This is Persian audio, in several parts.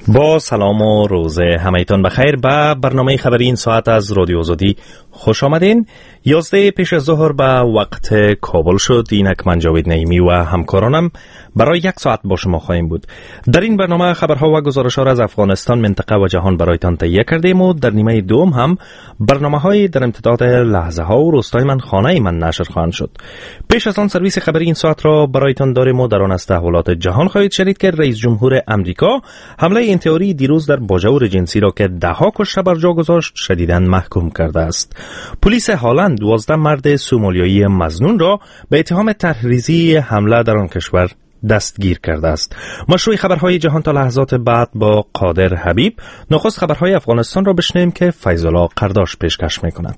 با سلام و روز همه‌تان بخیر. به برنامه خبری این ساعت از رادیو آزادی خوش آمدین. 11 پیش از ظهر به وقت کابل شد. اینک من جاوید نعیمی و همکارانم برای یک ساعت با شما خواهیم بود. در این برنامه خبرها و گزارش‌ها از افغانستان، منطقه و جهان برایتان تهیه کردیم و در نیمه دوم هم برنامه‌های در امتداد لحظه‌ها و روستای من، خانه من نشر خواهند شد. پیش از آن سرویس خبری این ساعت را برایتان داریم و در آن از تحولات جهان خواهید شنید که رئیس جمهور امریکا حمله انتحاری دیروز در باجور جنسی را که 10 کشته بر جا گذاشت شدیداً محکوم کرده است. پلیس هلند 12 مرد سومالیایی مظنون را به اتهام تحریضی حمله در آن کشور دستگیر کرده است. مشروع خبرهای جهان تا لحظات بعد با قادر حبیب. نخست خبرهای افغانستان را بشنویم که فیض‌الله قرداش پیشکش می‌کند.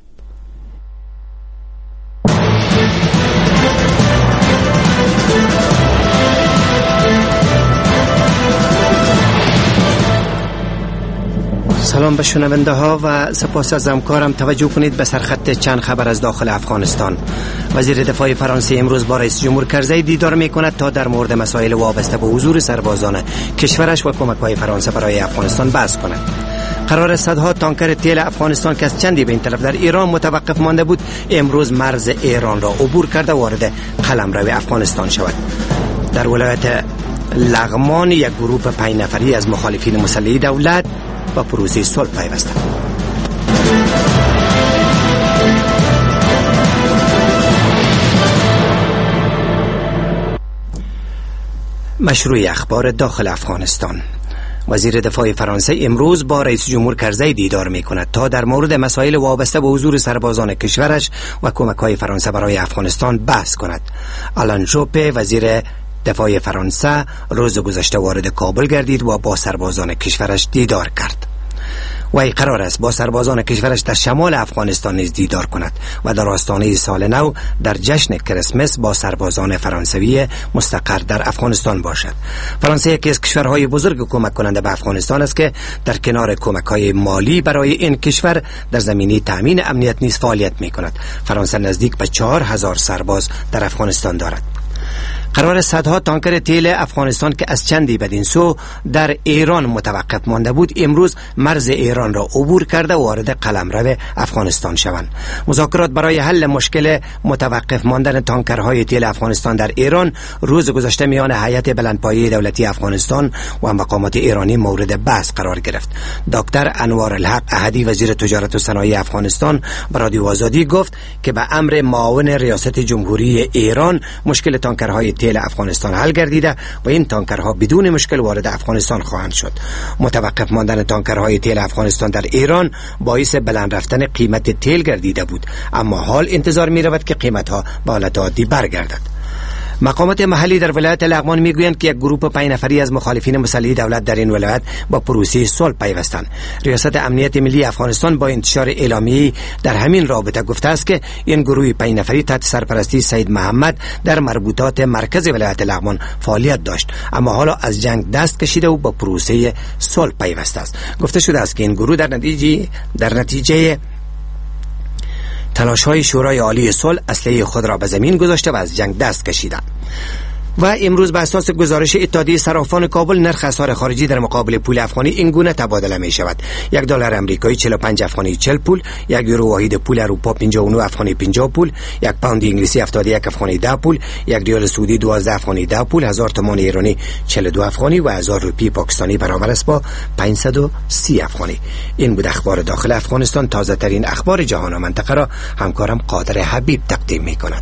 سلام به شنونده ها و سپاس از همکارم. توجه کنید به سرخط چند خبر از داخل افغانستان. وزیر دفاع فرانسه امروز با رئیس جمهور کرزی دیدار می کند تا در مورد مسائل وابسته به حضور سربازان کشورش و کمک‌های فرانسه برای افغانستان بحث کند. قرار صدها تانکر تیل افغانستان که از چندی به این طرف در ایران متوقف مانده بود امروز مرز ایران را عبور کرده وارد قلمرو افغانستان شود. در ولایت لغمان یک گروه 5 نفری از مخالفین مسلح دولت و پروسه صلح پیوستند. مشروع اخبار داخل افغانستان. وزیر دفاع فرانسه امروز با رئیس جمهور کرزی دیدار می کند تا در مورد مسائل وابسته به حضور سربازان کشورش و کمک‌های فرانسه برای افغانستان بحث کند. آلان جوپه وزیر دفاع فرانسه روز گذشته وارد کابل گردید و با سربازان کشورش دیدار کرد. وی قرار است با سربازان کشورش در شمال افغانستان نیز دیدار کند و در آستانه سال نو در جشن کریسمس با سربازان فرانسوی مستقر در افغانستان باشد. فرانسه یکی از کشورهای بزرگ کمک کننده به افغانستان است که در کنار کمک‌های مالی برای این کشور در زمینه تامین امنیت نیز فعالیت می‌کند. فرانسه نزدیک به 4000 سرباز در افغانستان دارد. قرار صدها تانکر تیل افغانستان که از چندی بدین سو در ایران متوقف مانده بود امروز مرز ایران را عبور کرده و وارد قلمرو افغانستان شوند. مذاکرات برای حل مشکل متوقف ماندن تانکرهای تیل افغانستان در ایران روز گذشته میان هیئت بلندپایه دولتی افغانستان و مقامات ایرانی مورد بحث قرار گرفت. دکتر انوار الحق احدی وزیر تجارت و صنایع افغانستان به رادیو آزادی گفت که به امر معاون ریاست جمهوری ایران مشکل تانکرهای تیل افغانستان حل گردیده و این تانکرها بدون مشکل وارد افغانستان خواهند شد. متوقف ماندن تانکرهای تیل افغانستان در ایران باعث بلند رفتن قیمت تیل گردیده بود، اما حال انتظار می رود که قیمتها به حالت عادی برگردد. مقامات محلی در ولایت لغمان میگویند که یک گروه 5 نفری از مخالفین مسلح دولت در این ولایت با پروسه صلح پیوستند. ریاست امنیت ملی افغانستان با انتشار اعلامیه در همین رابطه گفته است که این گروه 5 نفری تحت سرپرستی سید محمد در مربوطات مرکز ولایت لغمان فعالیت داشت، اما حالا از جنگ دست کشیده و با پروسه صلح پیوسته است. گفته شده است که این گروه در نتیجه تلاش‌های شورای عالی صلح اسلحه خود را به زمین گذاشته و از جنگ دست کشیدند. و امروز به اساس گزارش اتحادیه صرافان کابل نرخ اسعار خارجی در مقابل پول افغانی این گونه تبادله می شود: $1 آمریکایی 45 افغانی 40 پول، 1 یورو واحد پول اروپا 59 افغانی 50 پول، 1 پوند انگلیسی 71 افغانی 10 پول، 1 ریال سعودی 12 افغانی 10 پول، 1000 تومان ایرانی 42 افغانی و 1000 روپیه پاکستانی برابر است با 530 افغانی. این بود اخبار داخل افغانستان. تازه ترین اخبار جهان و منطقه را همکارم قادر حبیب تقدیم می کند.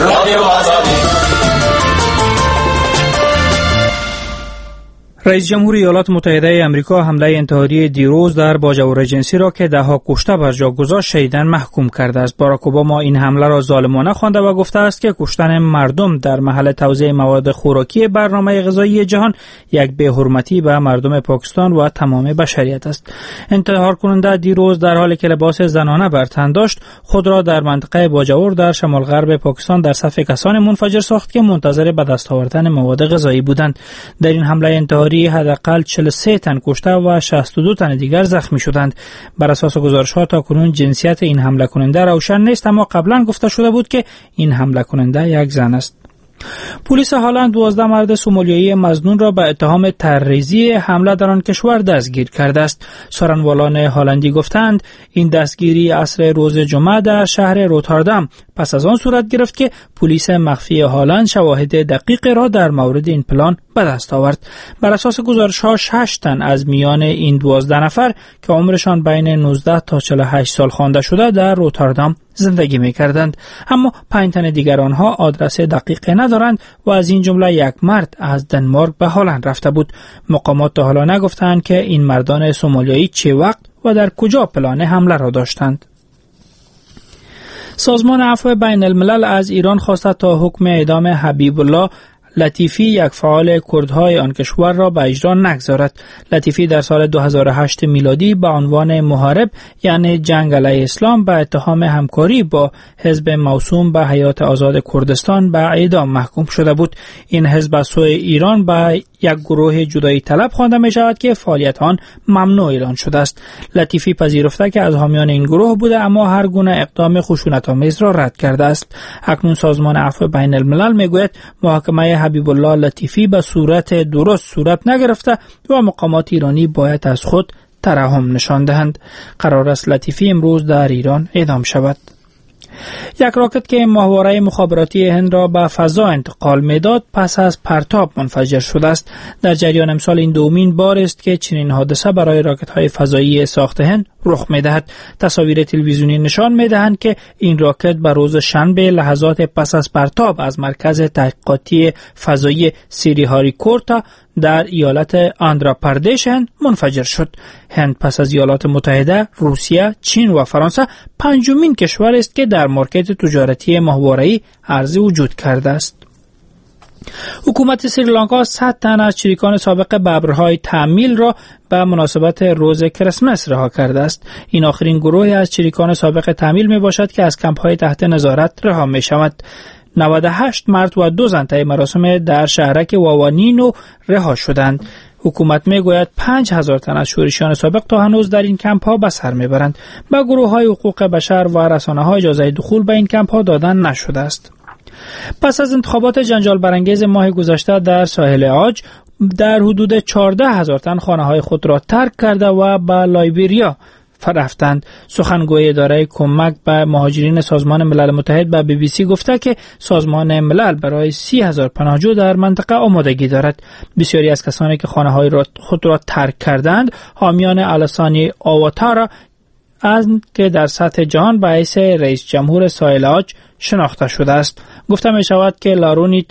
رئیس جمهور ایالات متحده آمریکا حمله انتحاری دیروز در باجور جنسی را که 10 کشته بر جا گذاشت شدیداً محکوم کرده است. باراک اوباما این حمله را ظالمانه خوانده و گفته است که کشتن مردم در محل توزیع مواد خوراکی برنامه غذایی جهان یک بی‌حرمتی به مردم پاکستان و تمام بشریت است. انتحار کننده دیروز در حالی که لباس زنانه بر تن داشت خود را در منطقه باجور در شمال غرب پاکستان در صف کسان منفجر ساخت که منتظر به دست آوردن مواد غذایی بودند. در این حمله انتحاری حداقل 43 تن کشته و 62 تن دیگر زخمی شدند. بر اساس گزارش‌ها تاکنون جنسیت این حمله کننده روشن نیست، اما قبلا گفته شده بود که این حمله کننده یک زن است. پلیس هلند 12 مرد سومالیایی مظنون را به اتهام تروریستی حمله در آن کشور دستگیر کرده است. سخنگویان هلندی گفتند این دستگیری عصر روز جمعه در شهر روتردام پس از آن صورت گرفت که پلیس مخفی هلند شواهد دقیق را در مورد این پلان به دست آورد. بر اساس گزارش‌ها 6 تن از میان این 12 نفر که عمرشان بین 19 تا 48 سال خوانده شده در روتردام زندگی می‌کردند، اما 5 تن دیگر آنها آدرس دقیق ندارند و از این جمله یک مرد از دنمارک به هلند رفته بود. مقامات تا حالا نگفتند که این مردان سومالیایی چه وقت و در کجا پلان حمله را داشتند. سازمان عفو بین الملل از ایران خواسته تا حکم اعدام حبیب الله لطیفی یک فعال کردهای آن کشور را به اجرا نگذارد. لطیفی در سال 2008 میلادی به عنوان محارب یعنی جنگ علیه اسلام به اتهام همکاری با حزب موسوم به حیات آزاد کردستان به اعدام محکوم شده بود. این حزب از سوی ایران به یک گروه جدایی طلب خوانده می شود که فعالیت آن ممنوع اعلان شده است. لطیفی پذیرفته که از حامیان این گروه بوده اما هر گونه اقدام خشونت‌آمیز را رد کرده است. اکنون سازمان عفو بین الملل می گوید محاکمه حبیب الله لطیفی به صورت درست صورت نگرفته و مقامات ایرانی باید از خود ترحم نشان دهند. قرار است لطیفی امروز در ایران اعدام شود. یک راکت که ماهواره مخابراتی هند را به فضا انتقال میداد پس از پرتاب منفجر شده است. در جریان امسال این دومین بار است که چنین حادثه برای راکت‌های فضایی ساخت هند رخ می‌دهد. تصاویر تلویزیونی نشان می‌دهند که این راکت به روز شنبه لحظات پس از پرتاب از مرکز تحقیقاتی فضایی سریهاریکورتا در ایالت آندھراپردیش هند منفجر شد. هند پس از ایالات متحده، روسیه، چین و فرانسه پنجمین کشور است که در مارکت تجارتی ماهواره‌ای عرضه وجود کرده است. حکومت سریلانکا 100 تن از چریکان سابق ببرهای تعمیل را به مناسبت روز کریسمس رها کرده است. این آخرین گروه از چریکان سابق تعمیل می باشد که از کمپ‌های تحت نظارت رها می شود. 98 مرد و 2 زن طی مراسم در شهرک واوانینو رها شدند. حکومت میگوید 5000 تن از شورشیان سابق تا هنوز در این کمپ ها به سر میبرند. به گروه های حقوق بشر و رسانه ها اجازه دخول به این کمپ ها دادن نشده است. پس از انتخابات جنجال برانگیز ماه گذشته در ساحل عاج، در حدود 14000 تن خانه های خود را ترک کرده و به لایبریا رفتند. سخنگوی اداره کمک به مهاجرین سازمان ملل متحد به BBC گفته که سازمان ملل برای 30,000 پناهجو در منطقه آمادگی دارد. بسیاری از کسانی که خانه‌های خود را ترک کردند حامیان الاسانی آواتارا از که در سطح جهان به حیث رئیس جمهور ساحل عاج شناخته شده است. گفته می شود که لارونی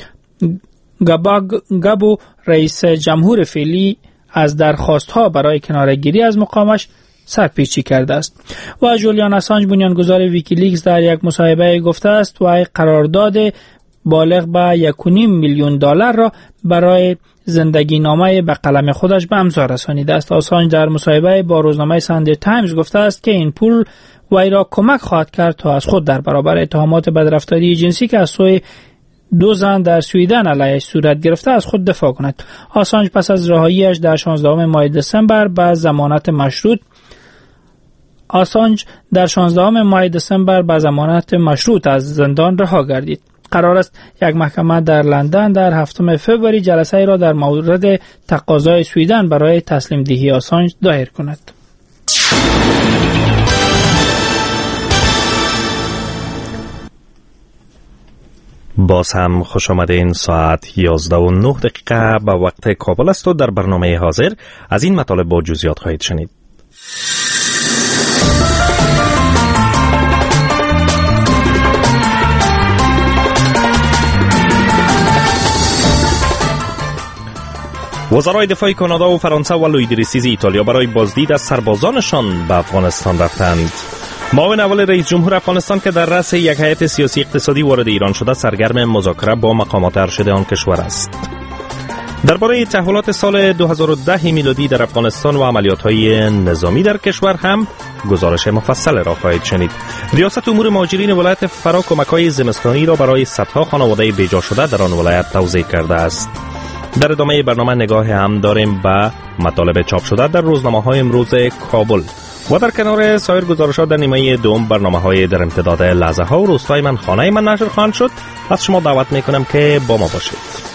گابو رئیس جمهور فعلی از درخواست‌ها برای کناره‌گیری از مقامش سرپیچی کرده است. و جولیان اسانج بنیانگذار ویکیلیکس در یک مصاحبه گفته است و قرارداد بالغ به 1.5 میلیون دلار را برای زندگی نامه به قلم خودش به امضا رسانیده است. اسانج در مصاحبه با روزنامه ساندی تایمز گفته است که این پول وی را کمک خواهد کرد تا از خود در برابر اتهامات بدرفتاری جنسی که از سوی 2 زن در سویدن علیهش صورت گرفته از خود دفاع کند. اسانج پس از رهایی‌اش در 16 ماه دسامبر به ضمانت مشروط مشروط از زندان رها گردید. قرار است یک محکمه در لندن در 7 فوریه جلسه را در مورد تقاضای سویدن برای تسلیم دهی اسانج دایر کند. باز هم خوش آمدین. ساعت 11:09 به وقت کابل است و در برنامه حاضر از این مطالب با جزئیات خواهید شنید. وزرای دفاع کانادا و فرانسه و لوئیدریسیز ایتالیا برای بازدید از سربازانشان به افغانستان رفتند. معاون اول رئیس جمهور افغانستان که در رأس یک هیئت سیاسی اقتصادی وارد ایران شده سرگرم مذاکره با مقامات ارشد آن کشور است. درباره تحولات سال 2010 میلادی در افغانستان و عملیات‌های نظامی در کشور هم گزارش مفصل را خواهید شنید. ریاست امور مهاجرین ولایت فرا کمک‌های زمستانی را برای صدها خانواده بیجا شده در آن ولایت توزیع کرده است. در ادامه برنامه نگاه هم داریم به مطالب چاپ شده در روزنامه‌های امروز کابل. و در کنار سایر گزارشات در نیمه دوم برنامه‌های در امتداد لحظه ها و روستای من خانه من نشر خواهند شد. از شما دعوت میکنم که با ما باشید.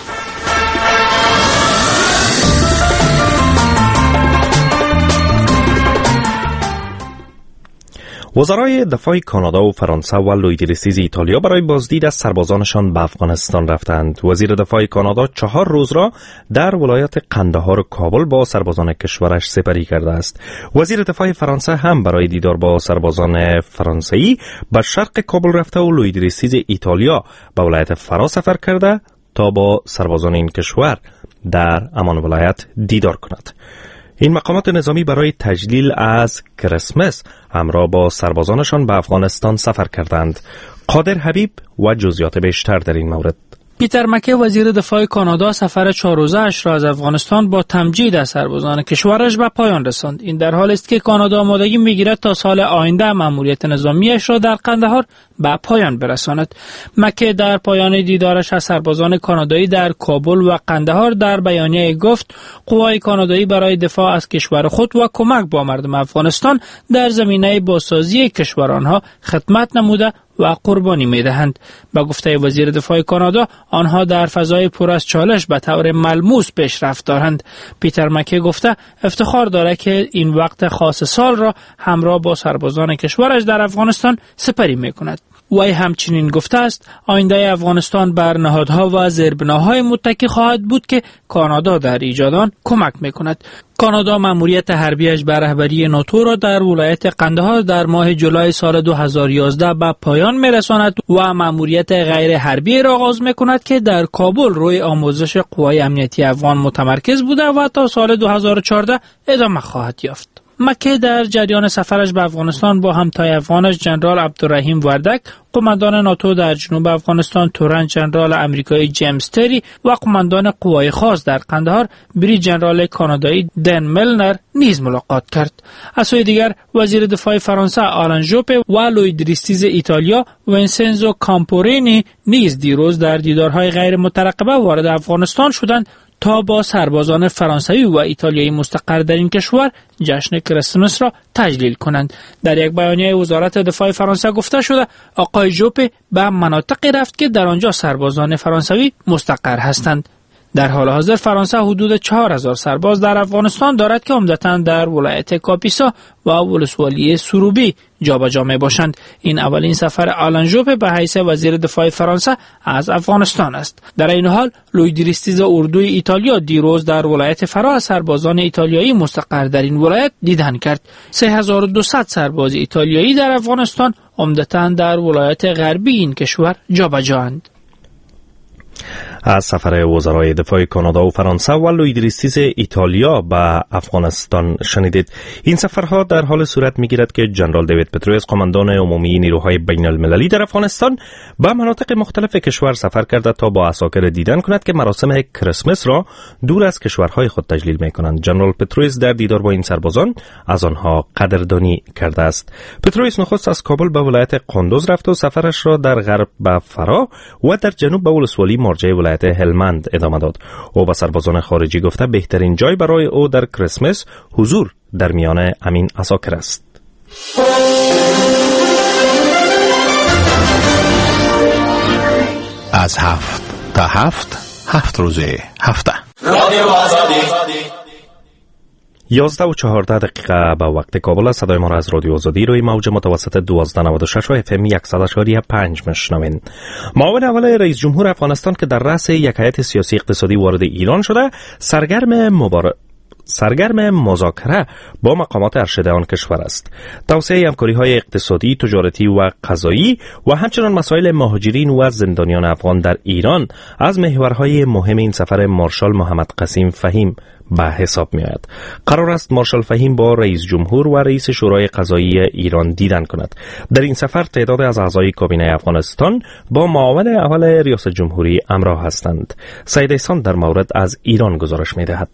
وزرای دفاع کانادا و فرانسه و لویدریستیز ایتالیا برای بازدید از سربازانشان به افغانستان رفتند. وزیر دفاع کانادا 4 روز را در ولایت قندهار و کابل با سربازان کشورش سپری کرده است. وزیر دفاع فرانسه هم برای دیدار با سربازان فرانسوی به شرق کابل رفته و لویدریستیز ایتالیا به ولایت فرا سفر کرده تا با سربازان این کشور در همان ولایت دیدار کند. این مقامات نظامی برای تجلیل از کریسمس همراه با سربازانشان به افغانستان سفر کردند. قادر حبیب و جزئیات بیشتر در این مورد. پیتر مکی وزیر دفاع کانادا سفر 4 روزه اش را از افغانستان با تمجید از سربازان کشورش به پایان رساند. این در حالی است که کانادا آمادگی می‌گیرد تا سال آینده مأموریت نظامیش را در قندهار به پایان برساند. مکی در پایان دیدارش از سربازان کانادایی در کابل و قندهار در بیانیه گفت قوای کانادایی برای دفاع از کشور خود و کمک با مردم افغانستان در زمینه بازسازی کشور آنها خدمت نموده و قربانی می‌دهند. با گفته وزیر دفاع کانادا آنها در فضای پر از چالش به طور ملموس پیشرفت دارند. پیتر مکی گفته افتخار دارد که این وقت خاص سال را همراه با سربازان کشورش در افغانستان سپری می‌کند. وی همچنین گفته است آینده افغانستان بر نهادها و زیربناهای متکی خواهد بود که کانادا در ایجاد آن کمک می‌کند. کانادا مأموریت حربیش به رهبری ناتو را در ولایت قندهار در ماه جولای سال 2011 به پایان می‌رساند و مأموریت غیر حربی را آغاز می‌کند که در کابل روی آموزش قوای امنیتی افغان متمرکز بوده و تا سال 2014 ادامه خواهد یافت. مکی در جریان سفرش به افغانستان با همتای افغانش جنرال عبدالرحیم وردک، قماندان ناتو در جنوب افغانستان تورن جنرال امریکایی جیمز تری و قماندان قوای خاص در قندهار بری جنرال کانادایی دن ملنر نیز ملاقات کرد. از سوی دیگر وزیر دفاع فرانسه آلن ژوپه و لویدریستیز ایتالیا وینسنزو کامپورینی نیز دیروز در دیدارهای غیر مترقبه وارد افغانستان شدند تا با سربازان فرانسوی و ایتالیایی مستقر در این کشور جشن کریسمس را تجلیل کنند. در یک بیانیه وزارت دفاع فرانسه گفته شده آقای ژوپه به مناطقی رفت که در آنجا سربازان فرانسوی مستقر هستند. در حال حاضر فرانسه حدود 4000 سرباز در افغانستان دارد که عمدتاً در ولایت کاپیسا و ولسوالی سروبی جابجا میباشند. این اولین سفر آلن ژوپه به حیث وزیر دفاع فرانسه از افغانستان است. در این حال لویدریستیز اردوی ایتالیا دیروز در ولایت فرا سربازان ایتالیایی مستقر در این ولایت دیدن کرد. 3200 سرباز ایتالیایی در افغانستان عمدتاً در ولایت غربی این کشور جابجااند. از سفر وزرای دفاع کانادا و فرانسه و لویدریستیز ایتالیا به افغانستان شنیدید. این سفرها در حال صورت میگیرد که جنرال دیوید پتروس قماندان عمومی نیروهای بین المللی در افغانستان به مناطق مختلف کشور سفر کرده تا با عساکر دیدن کند که مراسم کریسمس را دور از کشورهای خود تجلیل میکنند. جنرال پتروس در دیدار با این سربازان از آنها قدردانی کرده است. پتروس نخست از کابل به ولایت قندوز رفت و سفرش را در غرب به فرا و در جنوب به ولسوالی مرجع ولایت هلمند ادامه داد. او به سربازان خارجی گفته بهترین جای برای او در کریسمس حضور در میان امین عساکر است. از 7 تا 7 روز هفته رادیو آزادی 11:14 به وقت کابل. صدای ما را از رادیو آزادی روی موج متوسط 1296 و FM 100.5 میشنوین. معاون اول رئیس جمهور افغانستان که در رأس یک هیئت سیاسی اقتصادی وارد ایران شده سرگرم مذاکره با مقامات ارشد آن کشور است. توسعه همکاری‌های اقتصادی، تجارتی و قضایی و همچنین مسائل مهاجرین و زندانیان افغان در ایران از محورهای مهم این سفر مارشال محمد قاسم فهیم به حساب می آید. قرار است مارشال فهیم با رئیس جمهور و رئیس شورای قضایی ایران دیدن کند. در این سفر تعداد از اعضای کابینه افغانستان با معاون اول ریاست جمهوری همراه هستند. سید احسان در مورد از ایران گزارش می دهد.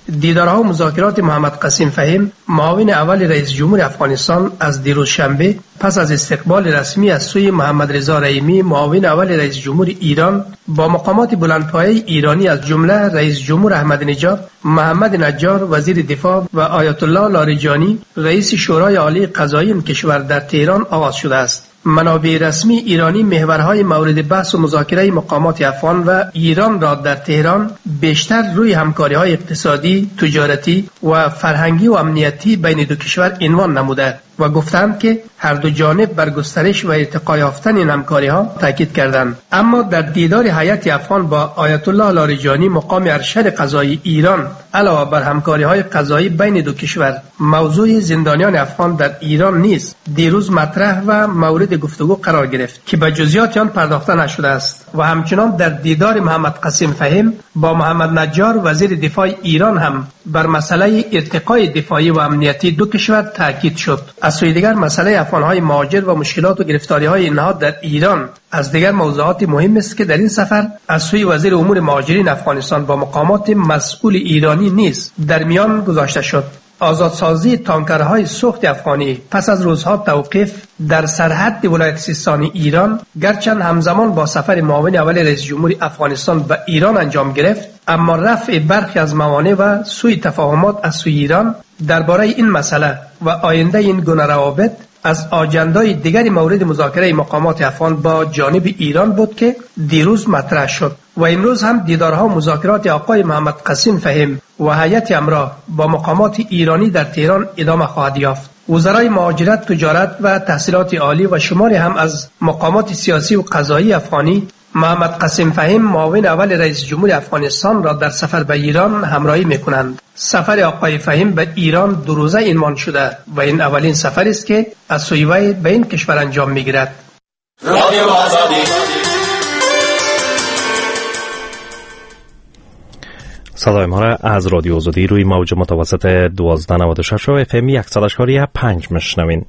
دیدارها و مذاکرات محمد قاسم فهیم معاون اول رئیس جمهور افغانستان از دیروز شنبه پس از استقبال رسمی از سوی محمد رضا رحیمی معاون اول رئیس جمهور ایران با مقامات بلندپایه ایرانی از جمله رئیس جمهور احمدی نژاد، محمد نجار وزیر دفاع و آیت الله لاریجانی رئیس شورای عالی قضایی این کشور در تهران آغاز شده است. منابع رسمی ایرانی محورهای مورد بحث و مذاکره مقامات افغان و ایران را در تهران بیشتر روی همکاری‌های اقتصادی، تجارتی و فرهنگی و امنیتی بین دو کشور عنوان نموده و گفتند که هر دو جانب بر گسترش و ارتقا یافتن این همکاری‌ها تاکید کردند. اما در دیدار هیئت افغان با آیت الله لاریجانی مقام ارشد قضایی ایران علاوه بر همکاری‌های قضایی بین دو کشور، موضوع زندانیان افغان در ایران نیز دیروز مطرح و مورد گفتگو قرار گرفت که به جزئیات آن پرداخته نشده است و همچنان در دیدار محمد قاسم فهیم با محمد نجار وزیر دفاع ایران هم بر مسئله ارتقای دفاعی و امنیتی دو کشور تاکید شد. از سوی دیگر مسئله افغان‌های مهاجر و مشکلات و گرفتاری‌های اینها در ایران از دیگر موضوعات مهم است که در این سفر از سوی وزیر امور مهاجرین افغانستان با مقامات مسئول ایرانی نیز در میان گذاشته شد. آزادسازی تانکرهای سوخت افغانی پس از روزها توقیف در سرحد ولایت سیستان ایران گرچند همزمان با سفر معاون اول رئیس جمهور افغانستان به ایران انجام گرفت، اما رفع برخی از موانع و سوء تفاهمات از سوی ایران درباره این مسئله و آینده این گونه روابط از آجندای دیگری مورد مذاکره مقامات افغان با جانب ایران بود که دیروز مطرح شد و امروز هم دیدارها و مذاکرات آقای محمد قاسم فهیم و هیئت امرا با مقامات ایرانی در تهران ادامه خواهد یافت. وزرای مهاجرت، تجارت و تحصیلات عالی و شماری هم از مقامات سیاسی و قضایی افغانی محمد قاسم فهیم معاون اول رئیس جمهور افغانستان را در سفر به ایران همراهی می‌کنند. سفر آقای فهیم به ایران 2 روزه عنوان شده و این اولین سفر است که از سوی وی به این کشور انجام می‌گیرد. رادیو آزادی صدای ما را از رادیو آزادی روی موج متوسط 1296 و FM 100.5 میشنوین.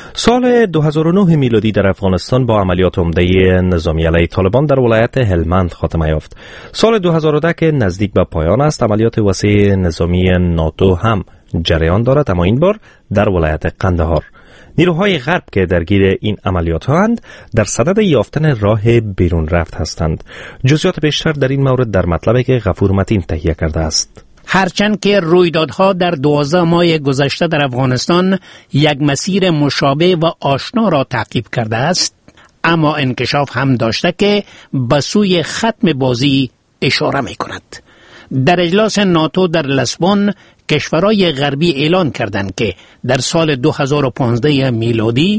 سال 2009 میلادی در افغانستان با عملیات عمده نظامی علیه طالبان در ولایت هلمند خاتمه یافت. سال 2010 که نزدیک به پایان است، عملیات وسیع نظامی ناتو هم جریان دارد، اما این بار در ولایت قندهار. نیروهای غرب که درگیر این عملیات هستند در صدد یافتن راه بیرون رفت هستند. جزئیات بیشتر در این مورد در مطلبی که غفور متین تهیه کرده است. هرچند که رویدادها در 12 ماه گذشته در افغانستان یک مسیر مشابه و آشنا را تعقیب کرده است، اما انکشاف هم داشته که به سوی ختم بازی اشاره می کند. در اجلاس ناتو در لسبون کشورهای غربی اعلان کردند که در سال 2015 میلادی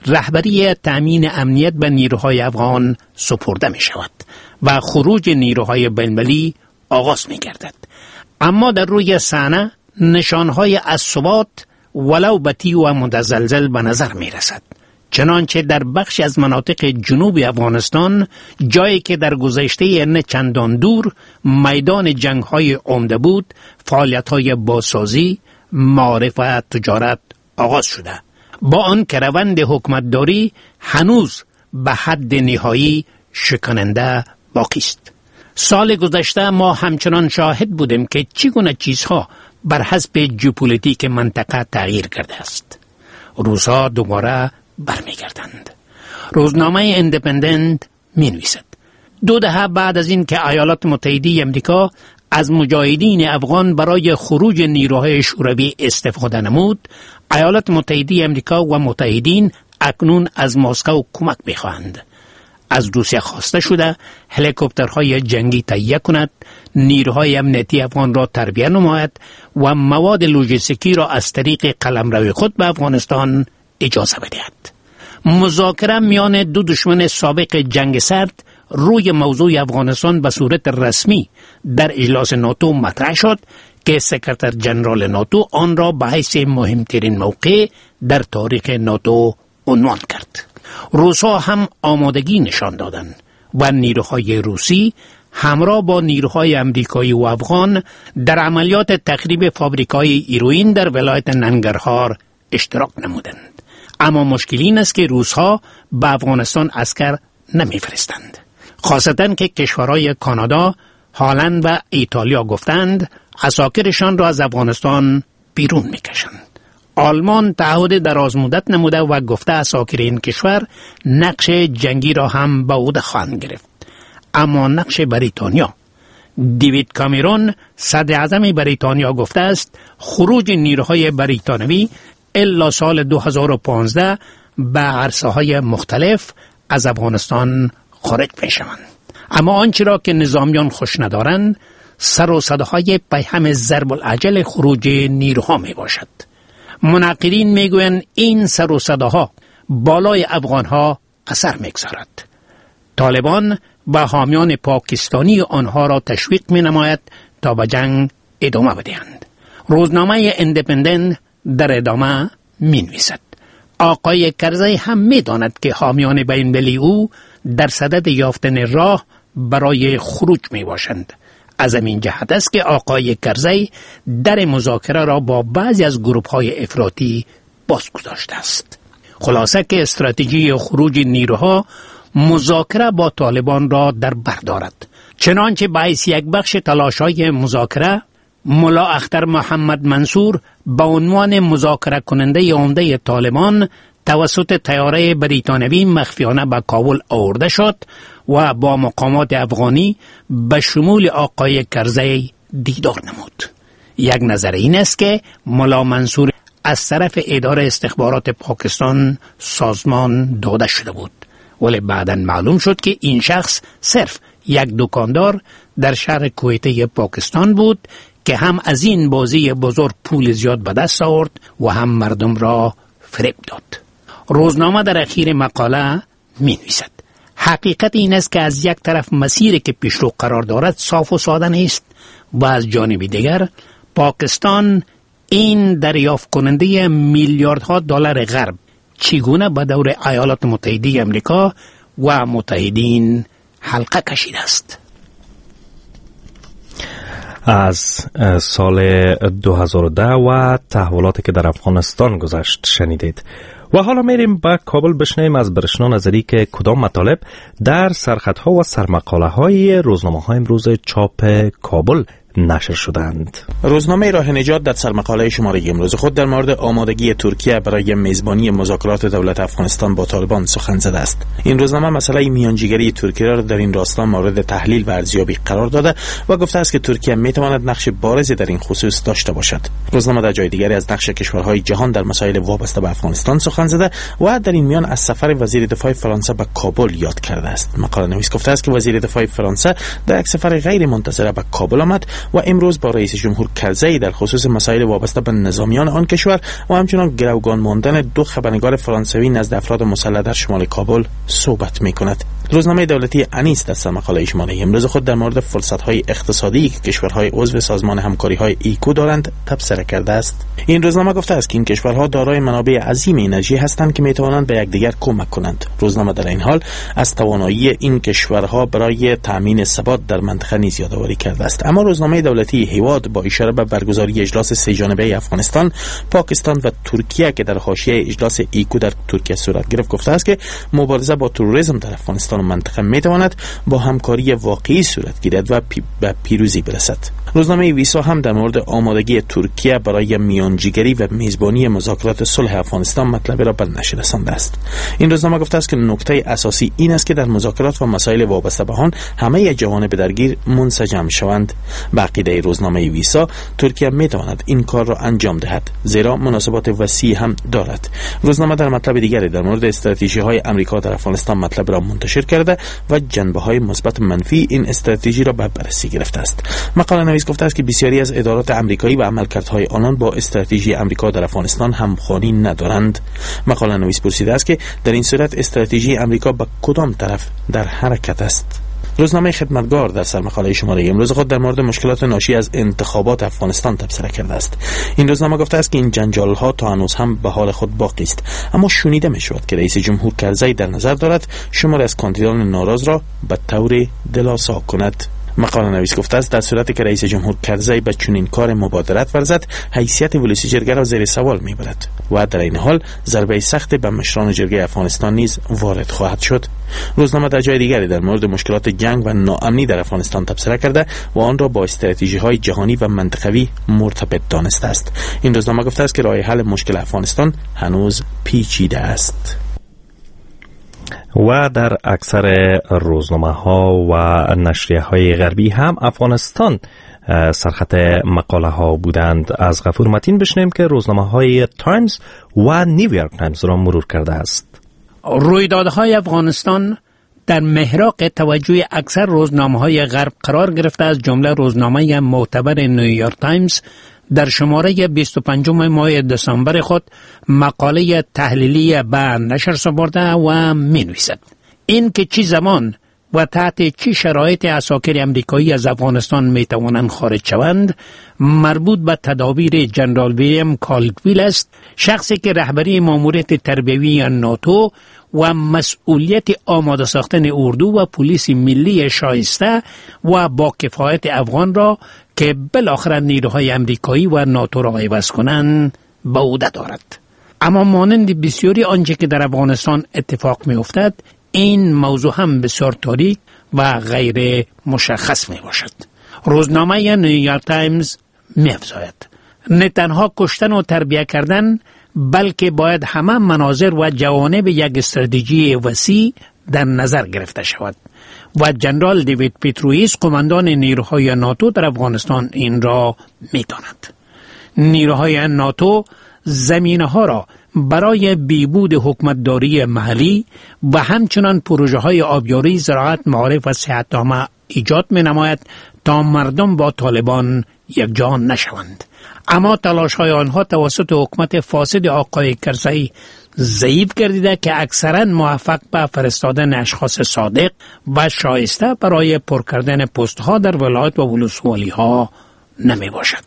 رهبری تأمین امنیت به نیروهای افغان سپرده می شود و خروج نیروهای بین‌المللی آغاز می گردد. اما در روی صحنه نشانهای از ثبات ولو بطیء و متزلزل به نظر می رسد. چنانچه در بخش از مناطق جنوب افغانستان، جایی که در گذشته نه چندان دور میدان جنگ‌های عمده بود، فعالیت‌های بازسازی، معارف و تجارت آغاز شده، با آن که روند حکومتداری هنوز به حد نهایی شکننده باقی است. سال گذشته ما همچنان شاهد بودیم که چگونه چیزها بر حسب ژئوپلیتیک منطقه تغییر کرده است. روزها دوباره برمیگردند. روزنامه ایندیپندنت می نویسد 2 دهه بعد از این که ایالات متحده آمریکا از مجاهدین افغان برای خروج نیروهای شوروی استفاده نمود، ایالات متحده آمریکا و متحدین اکنون از مسکو کمک می‌خواهند. از روسیه خواسته شده هلیکوپترهای جنگی تهیه کند، نیروهای امنیتی افغان را تربیت نماید و مواد لوجستیکی را از طریق قلمرو خود به افغانستان اجازه بدهد. مذاکره میان دو دشمن سابق جنگ سرد روی موضوع افغانستان به صورت رسمی در اجلاس ناتو مطرح شد که سکرتر جنرال ناتو آن را به حیث مهمترین موقع در تاریخ ناتو عنوان کرد. روس‌ها هم آمادگی نشان دادند و نیروهای روسی همراه با نیروهای امریکایی و افغان در عملیات تخریب فابریکای هیروئین در ولایت ننگرهار اشتراک نمودند. اما مشکل این است که روس‌ها به افغانستان عسکر نمی‌فرستند. خاصتاً که کشورهای کانادا، هلند و ایتالیا گفتند عساکرشان را از افغانستان بیرون میکشند. آلمان تعهد دراز مدت نموده و گفته عساکر این کشور نقش جنگی را هم به عهده خواهند گرفت. اما نقش بریتانیا، دیوید کامرون صدر اعظم بریتانیا گفته است خروج نیروهای بریتانوی الا سال 2015 به عرصه‌های مختلف از افغانستان خارج میشوند. اما آنچه را که نظامیان خوش ندارند سر و صداهای پیهم ضرب العجل خروج نیروها می باشد. منقدین میگویند این سر و صداها بالای افغانها اثر میگذارد. طالبان به حامیان پاکستانی آنها را تشویق می نماید تا به جنگ ادامه بدهند. روزنامه اندپندنت در ادامه می نویسد آقای کرزی هم می داند که حامیان بین‌المللی او در صدد یافتن راه برای خروج می باشند. از این جهت است که آقای کرزی در مذاکره را با بعضی از گروه‌های افراطی باز گذاشته است. خلاصه که استراتژی خروج نیروها مذاکره با طالبان را در بر دارد. چنانچه باعث یک بخش تلاش‌های مذاکره ملا اختر محمد منصور به عنوان مذاکره کننده عمده طالبان توسط طیاره بریتانوی مخفیانه به کابل آورده شد و با مقامات افغانی به شمول آقای کرزی دیدار نمود. یک نظر این است که ملا منصور از طرف اداره استخبارات پاکستان سازمان داده شده بود، ولی بعداً معلوم شد که این شخص صرف یک دکاندار در شهر کویته پاکستان بود که هم از این بازی بزرگ پول زیاد به دست آورد و هم مردم را فریب داد. روزنامه در اخیر مقاله می نویسد حقیقت این است که از یک طرف مسیری که پیشرو قرار دارد صاف و ساده نیست و از جانب دیگر پاکستان این دریافت کننده میلیاردها دلار غرب چگونه به دور ایالات متحده امریکا و متحدین حلقه کشیده است. از سال 2010 و تحولاتی که در افغانستان گذشت شنیدید. و حالا میریم به کابل بشنویم از برشنا نظری که کدام مطالب در سرخطها و سرمقاله های روزنامه های امروز چاپ کابل نشر شدند. روزنامه راه نجات در سرمقاله شماره امروز خود در مورد آمادگی ترکیه برای میزبانی مذاکرات دولت افغانستان با طالبان سخن زده است. این روزنامه مسئله میانجیگری ترکیه را در این راستا مورد تحلیل و ارزیابی قرار داده و گفته است که ترکیه میتواند نقش بارزی در این خصوص داشته باشد. روزنامه در جای دیگری از نقش کشورهای جهان در مسائل وابسته به افغانستان سخن زده و در این میان از سفر وزیر دفاع فرانسه به کابل یاد کرده است. مقاله نویس گفته است که وزیر دفاع فرانسه در یک سفر غیر منتظره به کابل آمد و امروز با رئیس جمهور کرزی در خصوص مسائل وابسته به نظامیان آن کشور و همچنان گروگان ماندن دو خبرنگار فرانسوی نزد افراد مسلح در شمال کابل صحبت می‌کند. روزنامه دولتی انیس در سرمقاله شماره امروز خود در مورد فرصت‌های اقتصادی که کشورهای عضو سازمان همکاری‌های ایکو دارند تبصره کرده است. این روزنامه گفته است که این کشورها دارای منابع عظیم انرژی هستند که می‌توانند به یکدیگر کمک کنند. روزنامه در این حال از توانایی این کشورها برای تأمین ثبات در منطقه نیز یادآوری کرده است. اما روزنامه دولتی هیواد با اشاره به برگزاری اجلاس سه جانبه افغانستان، پاکستان و ترکیه که در حاشیه اجلاس ایکو در ترکیه صورت گرفت گفته است که مبارزه با تروریسم در افغانستان و منطقه میتواند با همکاری واقعی صورت گیرد و به پیروزی برسد. روزنامه ویسا هم در مورد آمادگی ترکیه برای میانجیگری و میزبانی مذاکرات صلح افغانستان مطلب را به نشر رسانده است. این روزنامه گفته است که نکته اساسی این است که در مذاکرات و مسائل وابسته به آن همه جوانب درگیر منسجم شوند. به عقیده روزنامه ویسا ترکیه میتواند این کار را انجام دهد زیرا مناسبات وسیع هم دارد. روزنامه در مطلب دیگری در مورد استراتژی‌های آمریکا در افغانستان مطلب را منتشر کرده و جنبه‌های مثبت منفی این استراتژی را به بررسی گرفته است. مقاله نویس گفته است که بسیاری از ادارات آمریکایی و عملکردهای آنان با استراتژی آمریکا در افغانستان همخوانی ندارند. مقاله نویس پرسیده است که در این صورت استراتژی آمریکا به کدام طرف در حرکت است. روزنامه خدمتگار در سرمقاله شماره امروز خود در مورد مشکلات ناشی از انتخابات افغانستان تبصره کرده است. این روزنامه گفته است که این جنجال‌ها تا هنوز هم به حال خود باقی است، اما شنیده می‌شود که رئیس جمهور کرزی در نظر دارد شماری از کاندیدان ناراض را به طور دلاسا کند. مقاله نویس گفته است در صورتی که رئیس جمهور کرزی به چنین کار مبادرت ورزد، حیثیت ولسی جرگه را زیر سوال میبرد و در این حال ضربه سخت به مشران جرگه افغانستان نیز وارد خواهد شد. روزنامه در جای دیگری در مورد مشکلات جنگ و ناامنی در افغانستان تبصره کرده و آن را با استراتژی‌های جهانی و منطقوی مرتبط دانسته است. این روزنامه گفته است که راه حل مشکل افغانستان هنوز پیچیده است. و در اکثر روزنامه ها و نشریه های غربی هم افغانستان سرخط مقاله ها بودند. از غفور متین بشنیم که روزنامه های تایمز و نیویورک تایمز را مرور کرده است. رویدادهای افغانستان در محراق توجه اکثر روزنامه های غرب قرار گرفته، از جمله روزنامه معتبر نیویورک تایمز در شماره 25 ماه دسامبر خود مقاله تحلیلی به نشر سپرده و می نویسد این که چی زمان و تحت چی شرایط عساکر امریکایی از افغانستان می توانند خارج شوند مربوط به تدابیر جنرال ویلیام کالدویل است، شخصی که رهبری ماموریت تربیوی ناتو و مسئولیت آماده ساختن اردو و پلیس ملی شایسته و با کفایت افغان را که بالاخره نیروهای امریکایی و ناتو را عوض کنند به عهده دارد. اما مانند بسیاری آنچه که در افغانستان اتفاق می افتد، این موضوع هم بسیار تاریک و غیر مشخص می باشد. روزنامه نیویورک تایمز می افزاید نه تنها کشتن و تربیت کردن، بلکه باید همه مناظر و جوانب یک استراتژی وسیع در نظر گرفته شود و جنرال دیوید پیترویس قماندان نیروهای ناتو در افغانستان این را می داند. نیروهای ناتو زمینه‌ها را برای بیبود حکومتداری محلی و همچنان پروژه های آبیاری، زراعت، معارف و صحت‌نامه ایجاد می نماید تا مردم با طالبان یکجان نشوند. اما تلاش های آنها توسط حکومت فاسد آقای کرزی ضعیف گردیده که اکثرا موفق به فرستادن اشخاص صادق و شایسته برای پر کردن پست ها در ولایت و ولسوالی ها نمی باشد.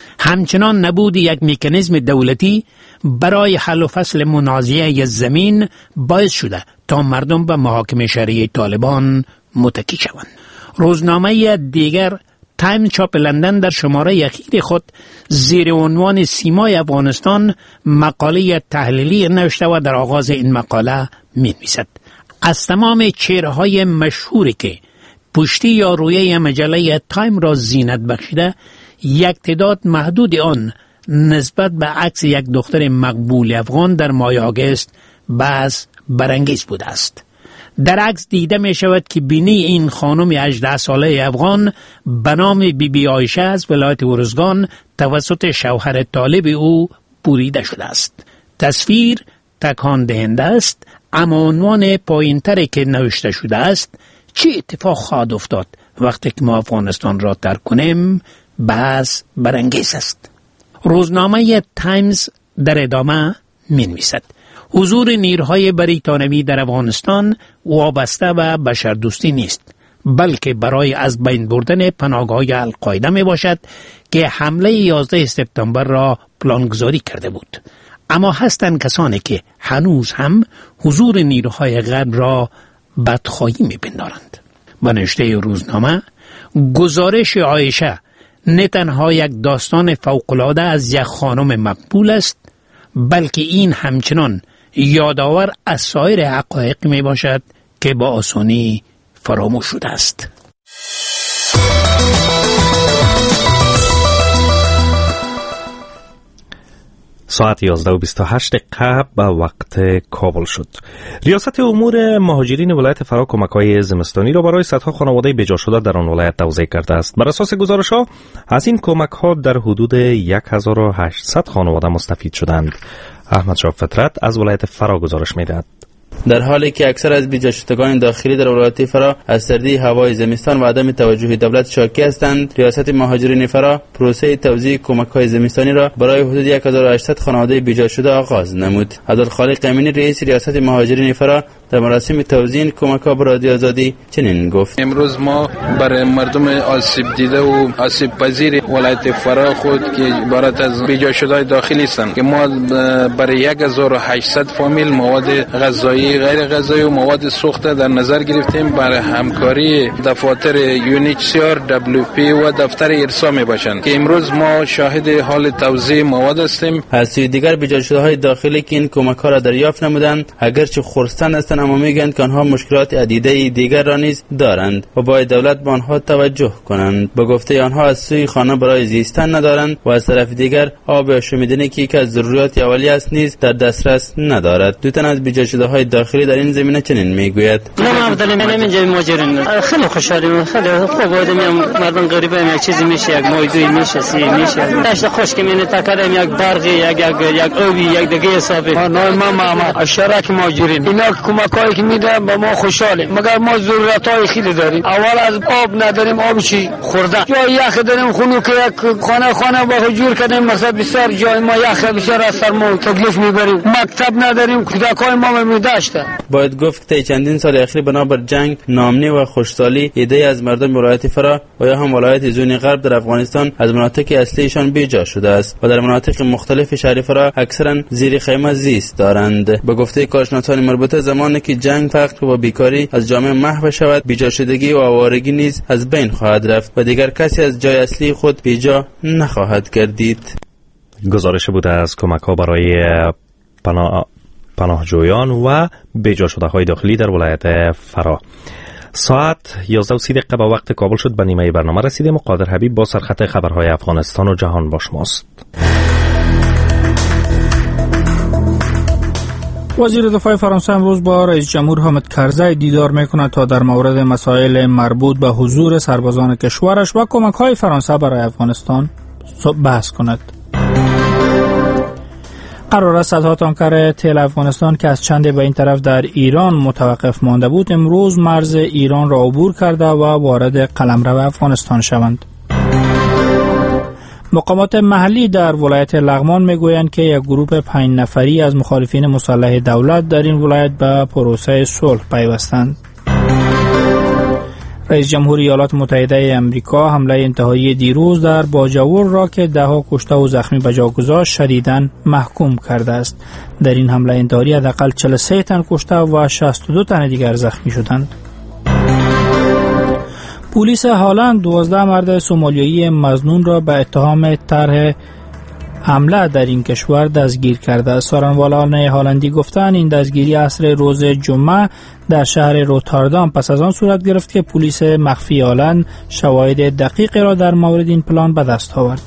همچنان نبود یک مکانیزم دولتی برای حل و فصل منازعه زمین باعث شده تا مردم به محاکمه شرعی طالبان متکی شوند. روزنامه دیگر تایم چاپ لندن در شماره اخیر خود زیر عنوان سیمای افغانستان مقاله تحلیلی نوشته و در آغاز این مقاله می‌نویسد از تمام چهره‌های مشهوری که پشتی یا رویه مجله تایم را زینت بخشیده، یک تعداد محدود آن نسبت به عکس یک دختر مقبول افغان در ماه آگوست بس برانگیز بوده است. در عکس دیده می شود که بینی این خانم 18 ساله افغان به نام بی عایشه از ولایت ارزگان توسط شوهر طالب او بریده شده است. تصویر تکان دهنده است، اما عنوان پایین‌تری که نوشته شده است چه اتفاق خواهد افتاد وقتی که ما افغانستان را ترک کنیم بس برانگیز است. روزنامه تایمز در ادامه می‌نویسد حضور نیروهای بریتانوی در افغانستان وابسته به بشردوستی نیست، بلکه برای از بین بردن پناهگاه‌های القاعده می باشد که حمله 11 سپتامبر را پلانگذاری کرده بود. اما هستند کسانی که هنوز هم حضور نیروهای غرب را بدخواهی می پندارند. و نوشته روزنامه گزارش عایشه نه تنها یک داستان فوق‌العاده از یک خانم مقبول است، بلکه این همچنان یادآور از سایر حقایق می باشد که با آسانی فراموش شده است. ساعت 11:28 به وقت کابل شد. ریاست امور مهاجرین ولایت فرا کمک‌های زمستانی را برای صدها خانواده بجا شده در آن ولایت توزیع کرده است. بر اساس گزارش‌ها از این کمک‌ها در حدود 1800 خانواده مستفید شدند. احمد شاه فطرت از ولایت فرا گزارش می‌دهد. در حالی که اکثر از بیجا شدگان داخلی در ولایت فرا از سردی هوای زمستان و عدم توجه دولت شاکی هستند، ریاست مهاجرین فرا پروسه توزیع کمک‌های زمستانی را برای حدود 1800 خانواده بیجا شده آغاز نمود. عبدالخالق امینی رئیس ریاست مهاجرین فرا در مراسم توزیع کمک‌ها به رادیو آزادی چنین گفت: امروز ما برای مردم آسیب دیده و آسیب پذیر ولایت فرا خود که عبارت از بیجا شده‌های داخلی هستند که ما برای 1800 فامیل مواد غذایی، غیر غذایی و مواد سوخته در نظر گرفتیم برای همکاری دفاتر UNHCR، WP و دفتر ارسا میباشند که امروز ما شاهد حال توزیع مواد هستیم. از سوی دیگر بیجا شده‌های داخلی که این کمک‌ها را دریافت نمودند اگرچه خرسند هستند اما میگویند که آنها مشکلات عدیده دیگر را نیز دارند و باید دولت به آنها توجه کنند. به گفته آنها از سوی خانه برای زیستن ندارند و از طرف دیگر آب آشامیدنی که یکی از ضروریات اولیه است نیز در دسترس ندارد. دو تن از بیجا شده‌های داخلی در این زمینه چنین میگوید: اینجا مهاجرین خیلی خوشحالیم، خیلی خوب بودیم. مردم غریبه یک چیزی میشه، یک مویدوی میشه، داشت خوش که مینه تکرم یک برقی، یک آبی، یک دیگه حسابی. ما محمد اشتراک مهاجرین اینا کمکایی که میدن با ما خوشحالیم، مگر ما ضرورتای خیلی داریم. اول از آب نداریم، آب چی خوردن، جای یخ داریم، خونو که یک خانه با حجور کردیم، مثلا بسیار جای ما یخ بسیار از سرما تکلیف میبریم. مکتب نداریم، کودکای ما میداشته. باید گفت که چندین سال اخیر بنابر جنگ، ناامنی و خوشحالی ایده از مردم ولایت فرا و یا هم ولایت زون غرب در افغانستان از مناطق اصلیشان بیجا شده است و در مناطق مختلف شهر فرا اکثرا زیر خیمه زیست دارند. به گفته کارشناسان مربوطه زمانی که جنگ، فقر و بیکاری از جامعه محو شود، بیجا شدگی و آوارگی نیز از بین خواهد رفت و دیگر کسی از جای اصلی خود بیجا نخواهد گردید. گزارش بود از کمک‌ها برای پناهجویان و بیجا شده‌های داخلی در ولایت فرا. ساعت 11:30 به وقت کابل شد. به نیمه برنامه رسیدیم و قادر حبیب با سرخط خبرهای افغانستان و جهان با شماست. وزیر دفاع فرانسه امروز با رئیس جمهور حامد کرزی دیدار میکند تا در مورد مسائل مربوط به حضور سربازان کشورش و کمک‌های فرانسه برای افغانستان بحث کند. قرار است صدها تانکر تیل افغانستان که از چند به این طرف در ایران متوقف مانده بود امروز مرز ایران را عبور کرده و وارد قلمرو افغانستان شوند. مقامات محلی در ولایت لغمان میگویند که یک گروه 5 نفری از مخالفین مسلح دولت در این ولایت به پروسه صلح پیوستند. رئیس جمهور ایالات متحده آمریکا حمله انتحاری دیروز در باجاور را که 10 کشته و زخمی به جا گذاشت شدیداً محکوم کرده است. در این حمله انتحاری حداقل 43 تن کشته و 62 تن دیگر زخمی شدند. پلیس هالند 12 مرد سومالیایی مظنون را به اتهام طرح حمله در این کشور دستگیر کرده است. سخنرانان هالندی گفتند این دستگیری عصر روز جمعه در شهر روتردام پس از آن صورت گرفت که پلیس مخفی هالند شواهد دقیقی را در مورد این پلان به دست آورد.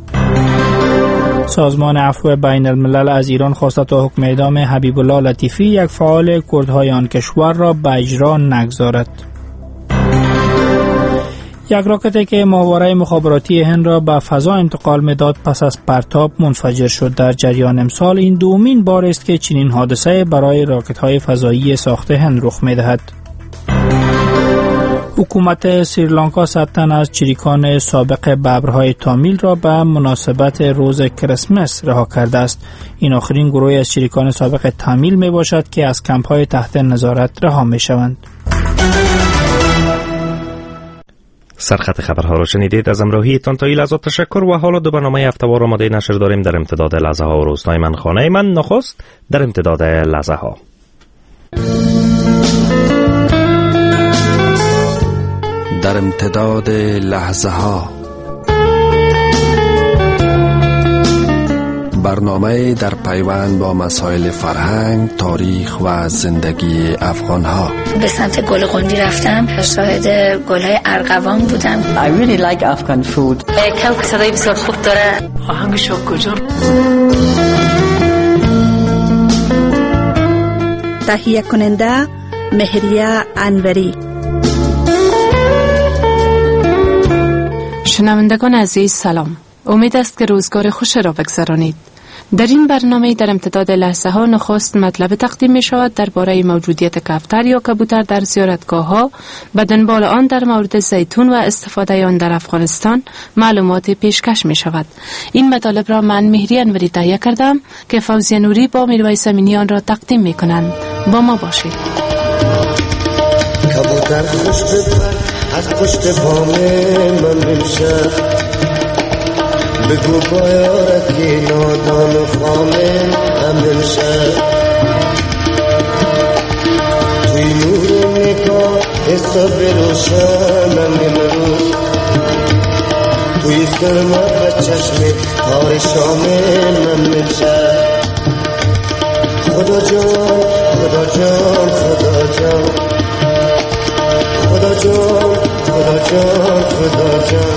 سازمان عفو بین الملل از ایران خواسته تا حکم اعدام حبیب الله لطیفی یک فعال کردهای آن کشور را به اجرا نگذارد. یک راکتی که ماهواره مخابراتی هند را به فضا انتقال می‌داد پس از پرتاب منفجر شد. در جریان امسال این دومین بار است که چنین حادثه برای راکت‌های فضایی ساخته هند رخ می‌دهد. حکومت سریلانکا 100 تن از چریکان سابق ببرهای تامیل را به مناسبت روز کریسمس رها کرده است. این آخرین گروه از چریکان سابق تامیل میباشد که از کمپ‌های تحت نظارت رها میشوند. سرخط خبرها را شنیدید. از همراهی تان تا این لحظات تشکر و حالا دو برنامه هفته‌وار آماده نشر داریم در امتداد لحظه ها و روزنای من خانه من. نخست در امتداد لحظه ها. در امتداد لحظه ها، برنامه در پیوند با مسائل فرهنگ، تاریخ و زندگی افغان ها. به سمت گل قندی رفتم، شاهد گل‌های ارغوان بودم. I really like Afghan food. کم که صدای بسیار خوب داره. آهنگش کجا؟ تهیه کننده مهریه انوری. شنوندگان عزیز سلام. امید است که روزگار خوش را بگذرانید. در این برنامه در امتداد لحظه ها نخست مطلب تقدیم می شود درباره موجودیت کفتر یا کبوتر در زیارتگاه ها، به دنبال آن در مورد زیتون و استفاده آن در افغانستان معلومات پیشکش می شود. این مطالب را من مهری انوری تهیه کردم که فوزی نوری با میرویس امینی آن را تقدیم می کنند. با ما باشید. کبوتر خوش بپر از پشت بام من امشب، بگو با یارکی نادان و خامه هم امشب، توی نور نگاه حساب روشنم امروز، توی سرما و چشم تار شامه من امشب. خدا جان خدا جان خدا جان خدا جان خدا جان خدا جان،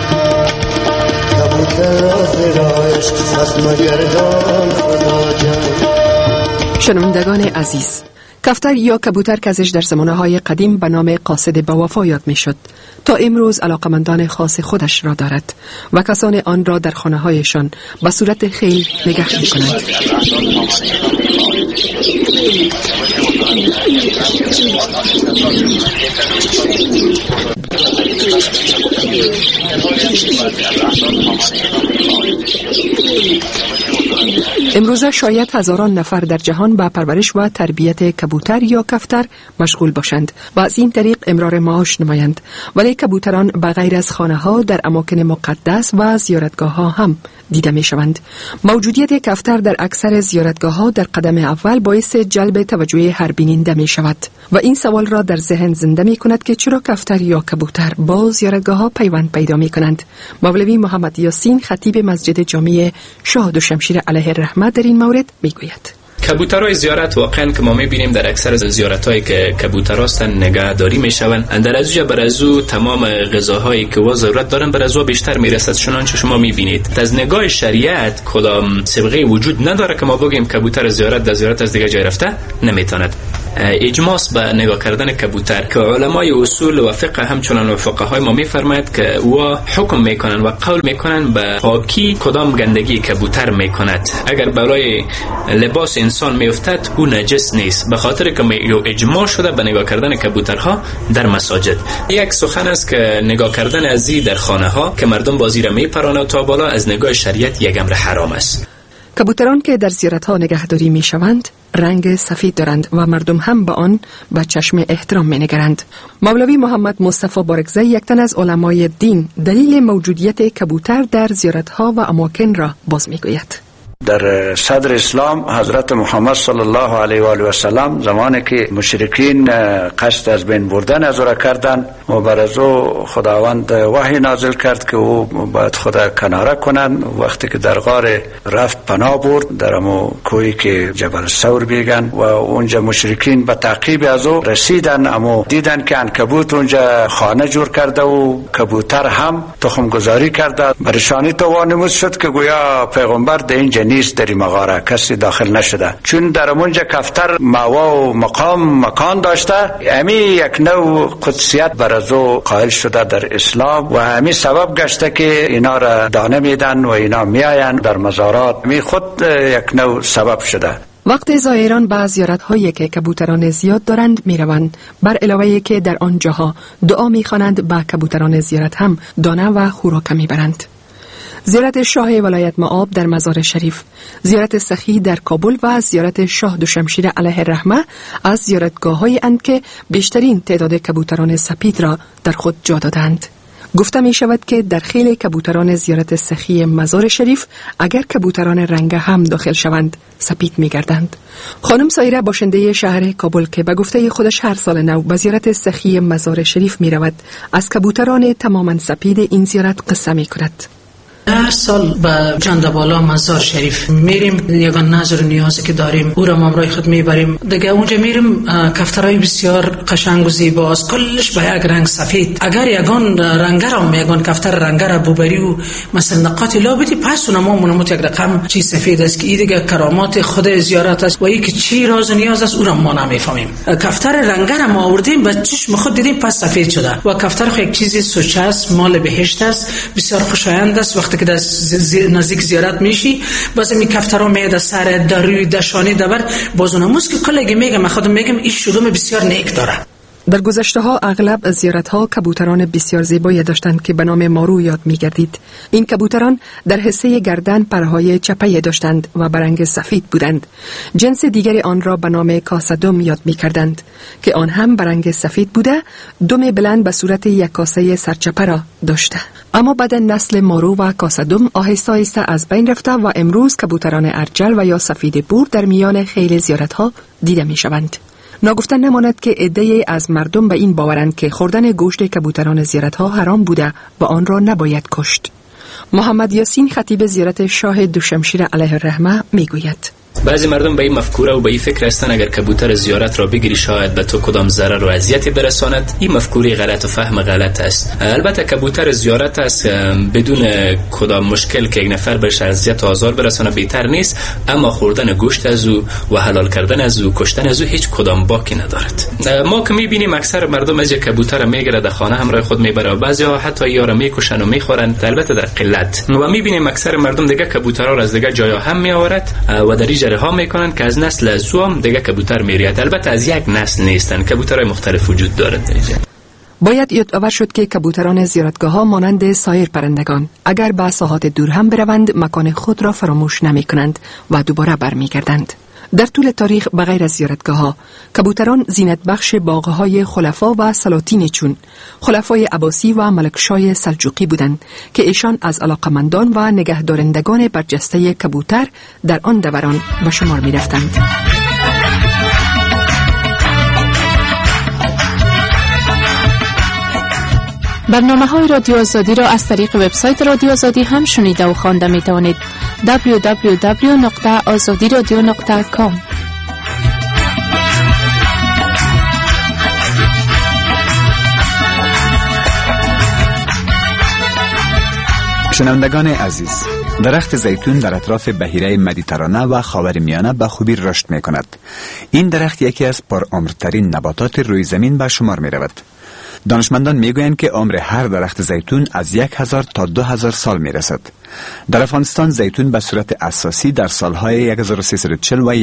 کبوتر راز رایش از مگردان خدا جان. شنوندگان عزیز، کفتر یا کبوتر که ازش در زمانه‌های قدیم به نام قاصد با وفا یاد می‌شد، تا امروز علاقمندان خاص خودش را دارد و کسان آن را در خانه‌هایشان به صورت خیل نگه می‌کنند. امروزه شاید هزاران نفر در جهان به پرورش و تربیت کبوتر یا کفتر مشغول باشند و از این طریق امرار معاش نمایند، ولی کبوتران بغیر از خانه ها در اماکن مقدس و زیارتگاه ها هم دیده می شوند. موجودیت کفتر در اکثر زیارتگاه ها در قدم اول باعث جلب توجه هر بیننده می شود و این سوال را در ذهن زنده می کند که چرا کفتر یا کبوتر با زیارتگاه ها پیوند پیدا می کنند. مولوی محمد یاسین خطیب مسجد جامع شاه دوشمشیر علیه الرحمه در این مورد می گوید: کبوترهای زیارت واقعا که ما می‌بینیم در اکثر زیارت‌هایی که کبوترها هستن نگهداری میشوند، در از بر از او تمام غذاهایی که وا ضرورت دارن بر از او بیشتر میرسد. چنانچه شما می‌بینید از نگاه شریعت کدام سابقه وجود نداره که ما بگیم کبوتر زیارت در زیارت از دیگه جای رفته نمیتواند. اجماع به نگاه کردن کبوتر که علمای اصول و فقه همچنان و فقهای ما میفرماید که او حکم میکنن و قول میکنن به پاکی کدام گندگی کبوتر میکند. اگر برای لباس انسان میافتد او نجس نیست، به خاطر که اجماع شده به نگاه کردن کبوترها در مساجد. یک سخن است که نگاه کردن ازی در خانه ها که مردم بازی را میپرانند تا بالا از نگاه شریعت یک امر حرام است. کبوتران که در زیارت‌ها نگهداری می‌شوند رنگ سفید دارند و مردم هم به آن با چشم احترام می‌نگرند. مولوی محمد مصطفی بارکزی، یک تن از علمای دین، دلیل موجودیت کبوتر در زیارت‌ها و اماکن را باز می‌گوید. در صدر اسلام حضرت محمد صلی الله علیه و آله و سلم زمانی که مشرکین قصد از بین بردن از او را کردند و بر از او خداوند وحی نازل کرد که او باید خدا کناره کنند. وقتی که در غار رفت پناه برد در امو کوهی که جبل ثور میگن و اونجا مشرکین به تعقیب از او رسیدن، امو دیدن که عنکبوت اونجا خانه جور کرده و کبوتر هم تخم گذاری کرده. برشانی تو وانمود شد که گویا پیغمبر در این نیست در این مغاره کسی داخل نشده، چون در اونجا کفتر موا و مکان داشته. امی یک نوع قدسیت بر از او قائل شده در اسلام و امی سبب گشته که اینا را دانه میدن و اینا میاین در مزارات، امی خود یک نوع سبب شده. وقت زائران به زیارت‌هایی که کبوتران زیاد دارند میروند، بر علاوه که در آنجاها دعا میخوانند به کبوتران زیارت هم دانه و خوراک میبرند. زیارت شاه ولایت مآب در مزار شریف، زیارت سخی در کابل و زیارت شاه دوشمشیر علیه الرحمه از زیارتگاه‌هایی اند که بیشترین تعداد کبوتران سپید را در خود جا دادند. گفته می شود که در خیل کبوتران زیارت سخی مزار شریف اگر کبوتران رنگ هم داخل شوند سپید می گردند. خانم سایره باشنده شهر کابل که به گفته خودش هر سال نو به زیارت سخی مزار شریف می رود، از کبوتران تماما سپید این زیارت قصه می کند. هر سال به جنده بالا مزار شریف میریم، یگان نظر و نیازی که داریم او را همراه خود میبریم. دیگه اونجا میریم کفترهای بسیار قشنگ و زیباست، کلش به یک رنگ سفید. اگر یگان رنگ را یگان کفتر رنگ را ببری و مثلا نقاط لا بدی، پس اونم منموت یک رقم چی سفید است که این دیگه کرامات خود زیارت است و این که چی راز و نیاز است او را ما نمیفهمیم. کفتر رنگ را ما آوردیم به چشم خود دیدیم پس سفید شده و کفتر خو یک چیزی سوچه است، مال بهشت است، بسیار خوشایند است. وقتی که نزدیک زیارت میشی باز می کفترها میاد سر در روی دشانی دبر بازونموز که کلگی میگم خودم میگم این شلوم بسیار نیک داره. در گذشته ها اغلب زیارت ها کبوتران بسیار زیبایی داشتند که به نام مارو یاد می گردید. این کبوتران در حصه گردن پرهای چپه داشتند و برنگ سفید بودند. جنس دیگری آن را به نام کاسدم یاد می کردند که آن هم برنگ سفید بوده، دم بلند به صورت یک کاسه سرچپه را داشته. اما بعد نسل مارو و کاسدم آهسته آهسته از بین رفته و امروز کبوتران ارجل و یا سفید بور در میان خیل زیارت ها دیده می شوند. ناگفته نماند که عده‌ای از مردم به این باورند که خوردن گوشت کبوتران زیارت ها حرام بوده و آن را نباید کشت. محمد یاسین خطیب زیارت شاه دوشمشیر علیه الرحمه می گوید: بعضی مردم به این مفکوره و به این فکر هستند اگر کبوتر زیارت را بگیری شاید به تو کدام ضرر و اذیتی برساند. این مفکوره غلط و فهم غلط است. البته کبوتر زیارت است بدون کدام مشکل که یک نفر بهش اذیت و آزار برسانه بهتر نیست، اما خوردن گوشت از او و حلال کردن از او، کشتن از او هیچ کدام باکی ندارد. ما که میبینیم اکثر مردم از یک کبوتر میگیره در خانه همراه خود میبره و بعضی‌ها حتی یارو میکشن و میخورن، البته در قلت. و میبینیم اکثر مردم دیگه کبوترها را از دیگه جایا هم میآورد و در جره ها میکنن که از نسل از او هم دیگه کبوتر میریاد. البته از یک نسل نیستن، کبوترهای مختلف وجود دارد در اینجا. باید یادآور شد که کبوتران زیارتگاه ها مانند سایر پرندگان اگر به ساحات دور هم بروند مکان خود را فراموش نمی کنند و دوباره برمیگردند. در طول تاریخ بغیر از زیارتگاه ها کبوتران زینت بخش باغهای خلفا و سلاطین چون خلفای عباسی و ملکشای سلجوقی بودند که ایشان از علاقمندان و نگهدارندگان برجسته کبوتر در آن دوران به شمار می رفتند. برنامه‌های رادیو آزادی را از طریق وبسایت رادیو آزادی هم شنیده و خوانده می توانید. www.azadiradio.com. شنوندگان عزیز، درخت زیتون در اطراف بحیره مدیترانه و خاورمیانه به خوبی رشد می کند. این درخت یکی از پرعمرترین نباتات روی زمین به شمار می رود. دانشمندان میگویند که عمر هر درخت زیتون از 1000 تا 2000 سال میرسد. در افغانستان زیتون به صورت اساسی در سالهای 1340 و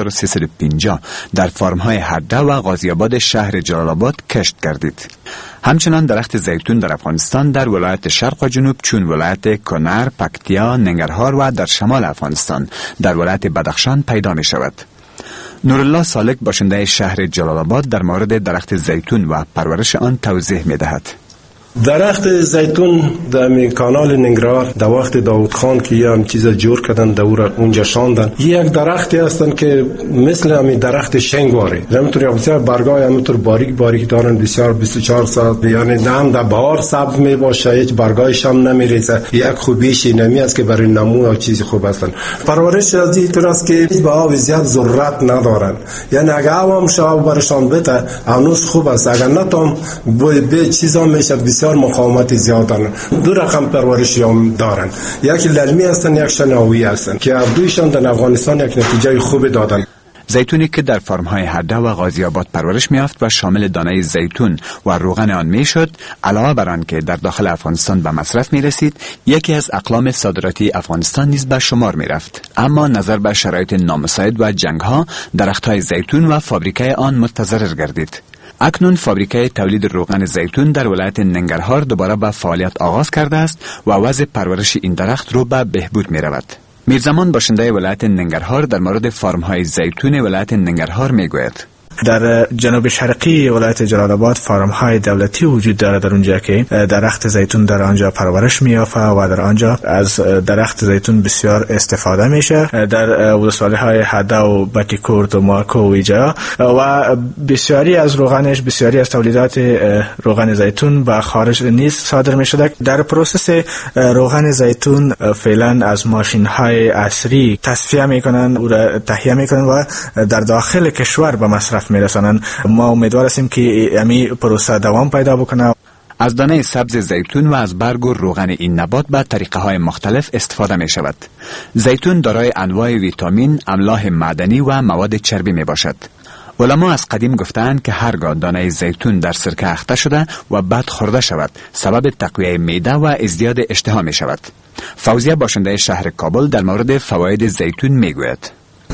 1350 در فارمهای هرده و غازی آباد شهر جلال آباد کشت گردید. همچنان درخت زیتون در افغانستان در ولایت شرق و جنوب چون ولایت کنر، پکتیا، ننگرهار و در شمال افغانستان در ولایت بدخشان پیدا می شود. نورالله سالک باشنده شهر جلال آباد در مورد درخت زیتون و پرورش آن توضیح می دهد. درخت زیتون در کانال ننگرهار در وقت داود خان که یه هم چیز جور کردن دور اونجا شاندن، یک درختی هستن که مثل همین درخت شنگواره، همینطور بسیار برگای همینطور باریک دارن، بسیار 24 ساعت یعنی دم در بهار سبز می باشه، هیچ برگایش هم نمیریزه. یک خوبیش اینمی است که برای نمو و چیز خوب هستن. پرورش از این طور است که به آب زیاد ضرورت ندارن، یعنی اگه آب شاب برشان بده اونوس خوب است، اگر نتام به چیزا میشه بسیار مقاومت زیاد دارن. دو رقم پرورشی هم دارن، یک للمی هستن یک شناوی هستن که دویشان در افغانستان یک نتیجه خوب دادن. زیتونی که در فرم‌های هرده و غازی آباد پرورش می‌یافت و شامل دانه زیتون و روغن آن میشد، علاوه بر آن که در داخل افغانستان به مصرف می‌رسید، یکی از اقلام صادراتی افغانستان نیز به شمار می‌رفت. اما نظر به شرایط نامساعد و جنگ‌ها، درخت‌های زیتون و فابریکه آن متضرر گردید. اکنون فابریکه تولید روغن زیتون در ولایت ننگرهار دوباره به فعالیت آغاز کرده است و وضع پرورش این درخت رو به بهبود می رود. میرزمان باشنده ولایت ننگرهار در مورد فارم‌های زیتون ولایت ننگرهار می گوید. در جنوب شرقی ولایت جلال آباد فارم‌های دولتی وجود دارد در اونجا که درخت زیتون در آنجا پرورش می‌یافته و در آنجا از درخت زیتون بسیار استفاده میشه. در ولسوالی‌های هده و بتیکورد و مارکو و ایجا و بسیاری از روغنش، بسیاری از تولیدات روغن زیتون به خارج نیز صادر می‌شده. در پروسس روغن زیتون فعلا از ماشین‌های عصری تصفیه می‌کنن و تهیه می‌کنن و در داخل کشور به مصرف میرسانن. ما امیدوار هستیم که امی پروسه دوام پیدا بکنه. از دانه سبز زیتون و از برگ و روغن این نبات به طریقه های مختلف استفاده می شود. زیتون دارای انواع ویتامین، املاح معدنی و مواد چربی می باشد. علما از قدیم گفتند که هرگاه دانه زیتون در سرکه اخته شده و بعد خورده شود، سبب تقویه معده و ازدیاد اشتها می شود. فوزیه باشنده شهر کابل در مورد فواید زیتون می گوید.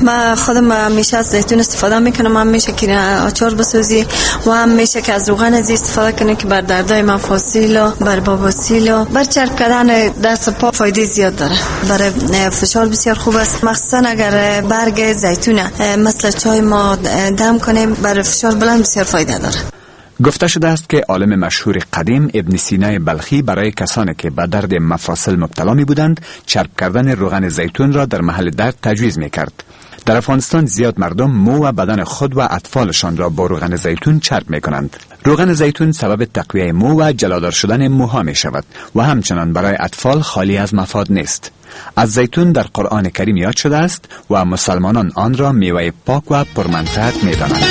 من خودم همیشه از زیتون استفاده میکنم، همیشه که آچار بسازی و همیشه که از روغن از استفاده کنیم که بر دردای مفاصل و بر بواسیر و بر چرب کردن دست و پا فایده زیاد داره. برای فشار بسیار خوب است، مخصوصا اگر برگ زیتون مثل چای ما دم کنیم بر فشار بلند بسیار فایده داره. گفته شده است که عالم مشهور قدیم ابن سینا بلخی برای کسانی که به درد مفاصل مبتلا می بودند چرب کردن روغن زیتون را در محل درد تجویز می کرد. در افغانستان زیاد مردم مو و بدن خود و اطفالشان را با روغن زیتون چرب می کنند. روغن زیتون سبب تقویه مو و جلادار شدن موها می شود و همچنان برای اطفال خالی از مفاد نیست. از زیتون در قرآن کریم یاد شده است و مسلمانان آن را میوه پاک و پرمنفعت می دانند.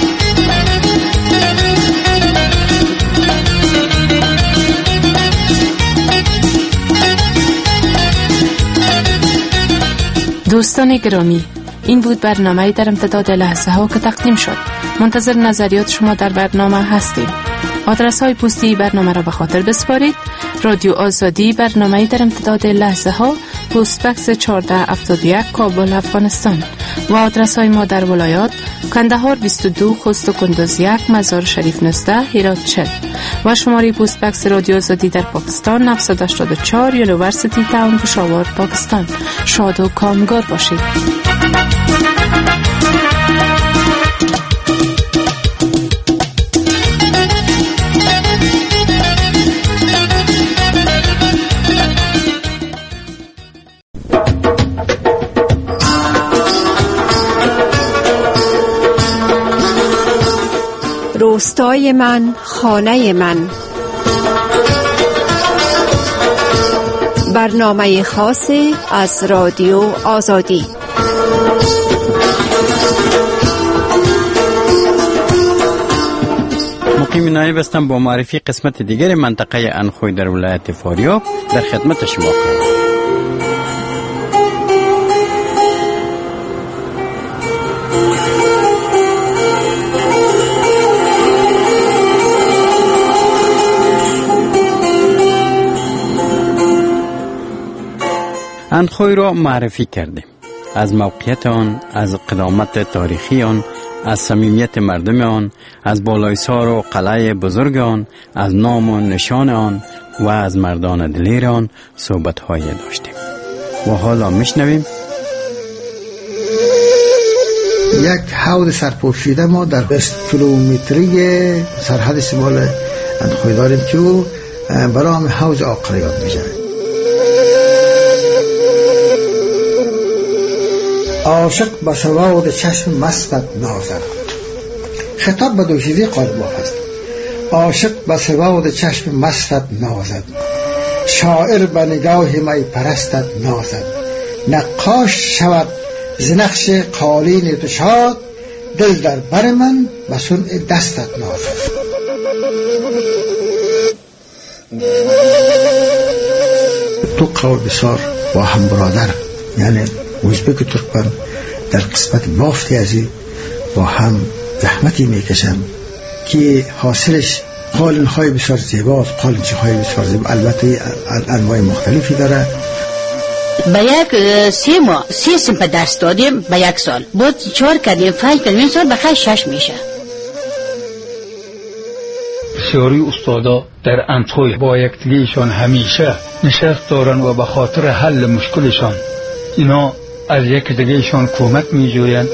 دوستان گرامی، این بود برنامه در امتداد لحظه ها که تقدیم شد. منتظر نظریات شما در برنامه هستیم. آدرس های پستی برنامه را به خاطر بسپارید: رادیو آزادی، برنامه در امتداد لحظه ها، پست بکس 1471 کابل افغانستان. و آدرس های ما در ولایات: کندهار 22، خوست و کندوز 1، مزار شریف 19، هرات 40. و شماره پست بکس رادیو آزادی در پاکستان 984 یونیورسیتی تاون پشاور پاکستان. شاد و کامگار باشید. روستای من، خانه من. برنامه خاصی از رادیو آزادی. مقیم نایب هستم با معرفی قسمت دیگر منطقه انخوی در ولایت فاریاب در خدمت شما هستم. انخوی را معرفی کردیم. از موقعیت آن، از قدامت تاریخی آن، از صمیمیت مردم آن، از بالایسار و قلعه بزرگ آن، از نام و نشان آن و از مردان دلیر آن صحبت‌های داشتیم. و حالا میشنویم یک حوض سرپوشیده ما در 20 کیلومتری سرحد شمال انخوی داریم که برام حوض آقریان میشه. عاشق به سواد چشم مستت نازد. خطاب به دوشیزه قالباف است. عاشق به سواد چشم مستت نازد، شاعر به نگاه می پرستت نازد. نقاش شود ز نقش قالین تو شاد، دل در بر من به صنع دستت نازد. تو قول بسار با هم برادر، یعنی ازبک و ترکمن در قسمت بافتی ازی با هم زحمتی میکشن که حاصلش قالن‌های بسیار زیباست، قالنچه‌های بسیار زیبا، البته انواع مختلفی داره. به یک 3 ماه 3 صنف درس دادیم، به 1 سال بود 4 کردیم 5 کردیم، این سال بخیر 6 میشه. بسیاری استادا در انخوی با یکدیگه‌شان همیشه نشست دارن و به خاطر حل مشکلشان اینا از یک دیگه‌شان کمک می‌جویند.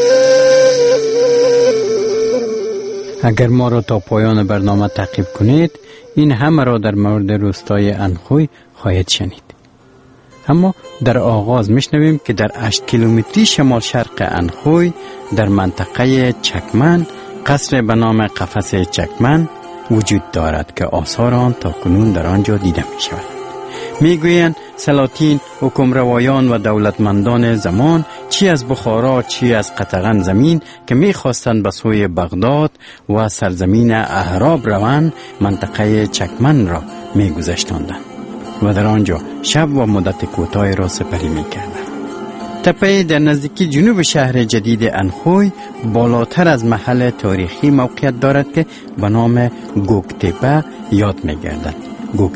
اگر ما را تا پایان برنامه تعقیب کنید، این همه را در مورد روستای انخوی خواهید شنید. اما در آغاز میشنویم که در 8 کیلومتری شمال شرق انخوی در منطقه چکمن قصر به نام قفس چکمن وجود دارد که آثار آن تا کنون در آنجا دیده می شود. میگویند سلاطین، حکمروایان و دولتمندان زمان چی از بخارا چی از قطغن زمین که میخواستند به سوی بغداد و سرزمین احراب روند منطقه چکمن را میگذشتاندند و در آنجا شب و مدت کوتاهی را سپری میکردند. تپه در نزدیکی جنوب شهر جدید انخوی بالاتر از محل تاریخی موقعیت دارد که به نام گوکتپه یاد میگردد.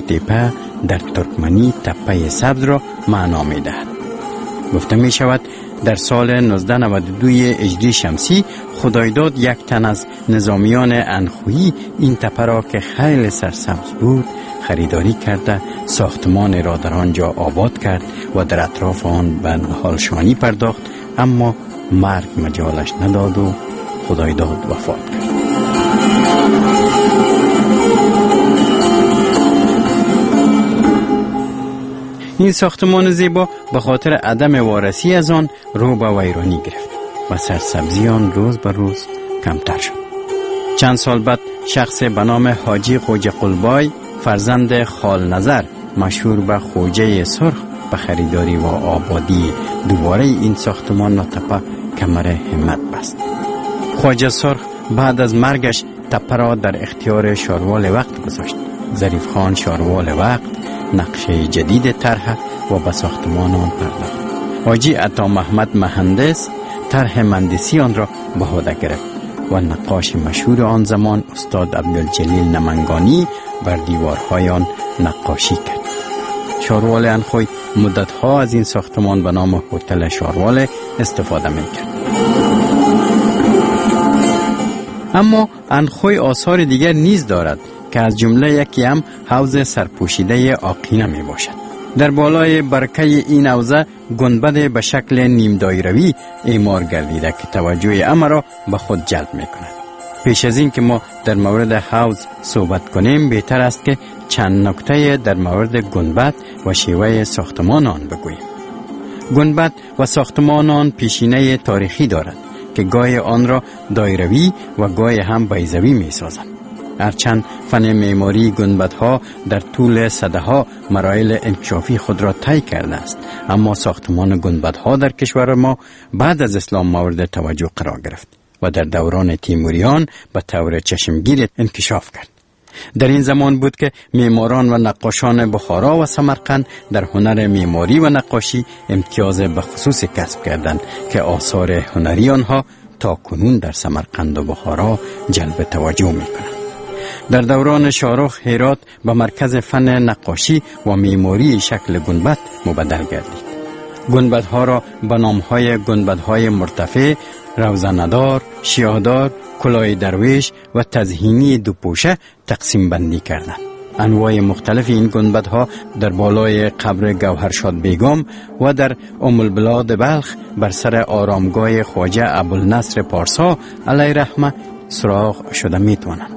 گوکتپه در ترکمنی تپه سبز را معنا می دهد. گفته می شود در سال 1992 هجری شمسی خدایداد یک تن از نظامیان انخویی این تپه را که خیلی سرسبز بود خریداری کرده ساختمان را در آنجا آباد کرد و در اطراف آن به نهالشانی پرداخت، اما مرگ مجالش نداد و خدایداد وفات کرد. این ساختمان زیبا به خاطر عدم وارسی از آن رو به ویرانی گرفت و سرسبزی آن روز به روز کمتر شد. چند سال بعد شخص به نام حاجی خوجه قلبای فرزند خال نظر مشهور به خوجه سرخ به خریداری و آبادی دوباره این ساختمان و تپه کمر همت بست. خوجه سرخ بعد از مرگش تپه را در اختیار شاروال وقت گذاشت. ظریف خان شاروال وقت نقشه جدید طرح و به ساختمان آن پرداخت. حاجی عطا محمد مهندس طرح مهندسی آن را به عهده گرفت و نقاش مشهور آن زمان استاد عبدالجلیل نمنگانی بر دیوارهای آن نقاشی کرد. شاروال انخوی مدتها از این ساختمان به نام هتل شاروال استفاده می‌کرد. اما انخوی آثار دیگر نیز دارد که از جمله یکی هم حوض سرپوشیده آقینه می باشد. در بالای برکه این حوضه گنبد به شکل نیم دایروی اعمار گردیده که توجه همه را به خود جلب می کند. پیش از این که ما در مورد حوض صحبت کنیم بهتر است که چند نکته در مورد گنبد و شیوه ساختمان آن بگوییم. گنبد و ساختمان آن پیشینه تاریخی دارد که گاهی آن را دایروی و گاهی هم بیضوی می سازند. هرچند فن معماری گنبدها در طول سده‌ها مراحل انکشافی خود را طی کرده است، اما ساختمان گنبدها در کشور ما بعد از اسلام مورد توجه قرار گرفت و در دوران تیموریان به طور چشمگیر انکشاف کرد. در این زمان بود که معماران و نقاشان بخارا و سمرقند در هنر معماری و نقاشی امتیاز به خصوص کسب کردند که آثار هنری آنها تا کنون در سمرقند و بخارا جلب توجه می‌کند. در دوران شاهرخ هرات به مرکز فن نقاشی و معماری شکل گنبد مبدل گردید. گنبدها را به نام‌های گنبدهای مرتفع، روزندار، شیاهدار، کلاه درویش و تزئینی دوپوشه تقسیم بندی کردند. انواع مختلف این گنبدها در بالای قبر گوهرشاد بیگم و در ام البلاد بلخ بر سر آرامگاه خواجه ابوالنصر پارسا علیه رحمه سراغ شده میتوانند.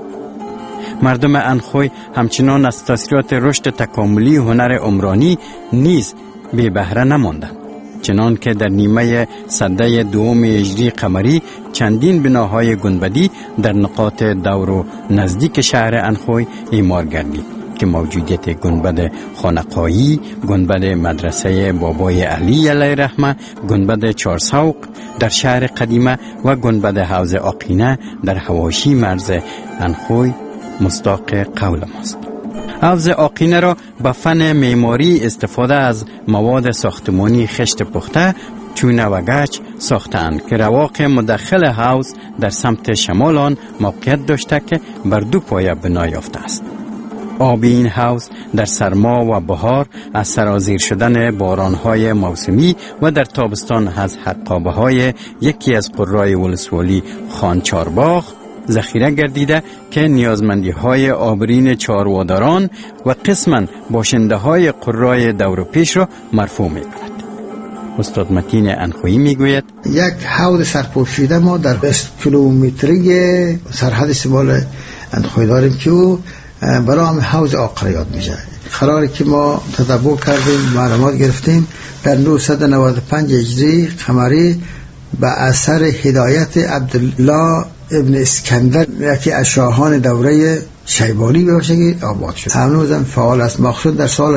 مردم انخوی همچنان از تاثیرات رشد تکاملی هنر عمرانی نیز بی بهره نماندند، چنان که در نیمه سده دوم هجری قمری چندین بناهای گنبدی در نقاط دور و نزدیک شهر انخوی اعمار گردید که موجودیت گنبد خانقایی، گنبد مدرسه بابای علی علیه رحمه، گنبد چارسوق در شهر قدیمه و گنبد حوض آقینه در حواشی مرز انخوی مصداق قول ماست. حوض آقینه را به فن معماری استفاده از مواد ساختمانی خشت پخته، چونه و گچ ساختند که رواق مدخل حوض در سمت شمال آن موقعیت داشته که بر دو پایه بنا یافته است. آب این حوض در سرما و بهار از سرازیر شدن بارانهای موسمی و در تابستان از حقابه‌های یکی از قرای ولسوالی خان چارباغ ذخیره گردیده که نیازمندی‌های آبرین چارواداران و قسماً باشنده‌های قرای دور پیش را مرفوع می‌کند. استاد متین انخویی میگوید یک حوض سرپوشیده ما در 20 کیلومتری سرحد شمال انخوی داریم که او برای حوض آقره یاد میشه. قراره که ما تتبع کردیم، معلومات گرفتیم در 995 هجری قمری به اثر هدایت عبدالله ابن اسکندر یکی از شاهان دوره شیبانی باشگی آباد شد. هنوزم فعال است. مخصوص در سال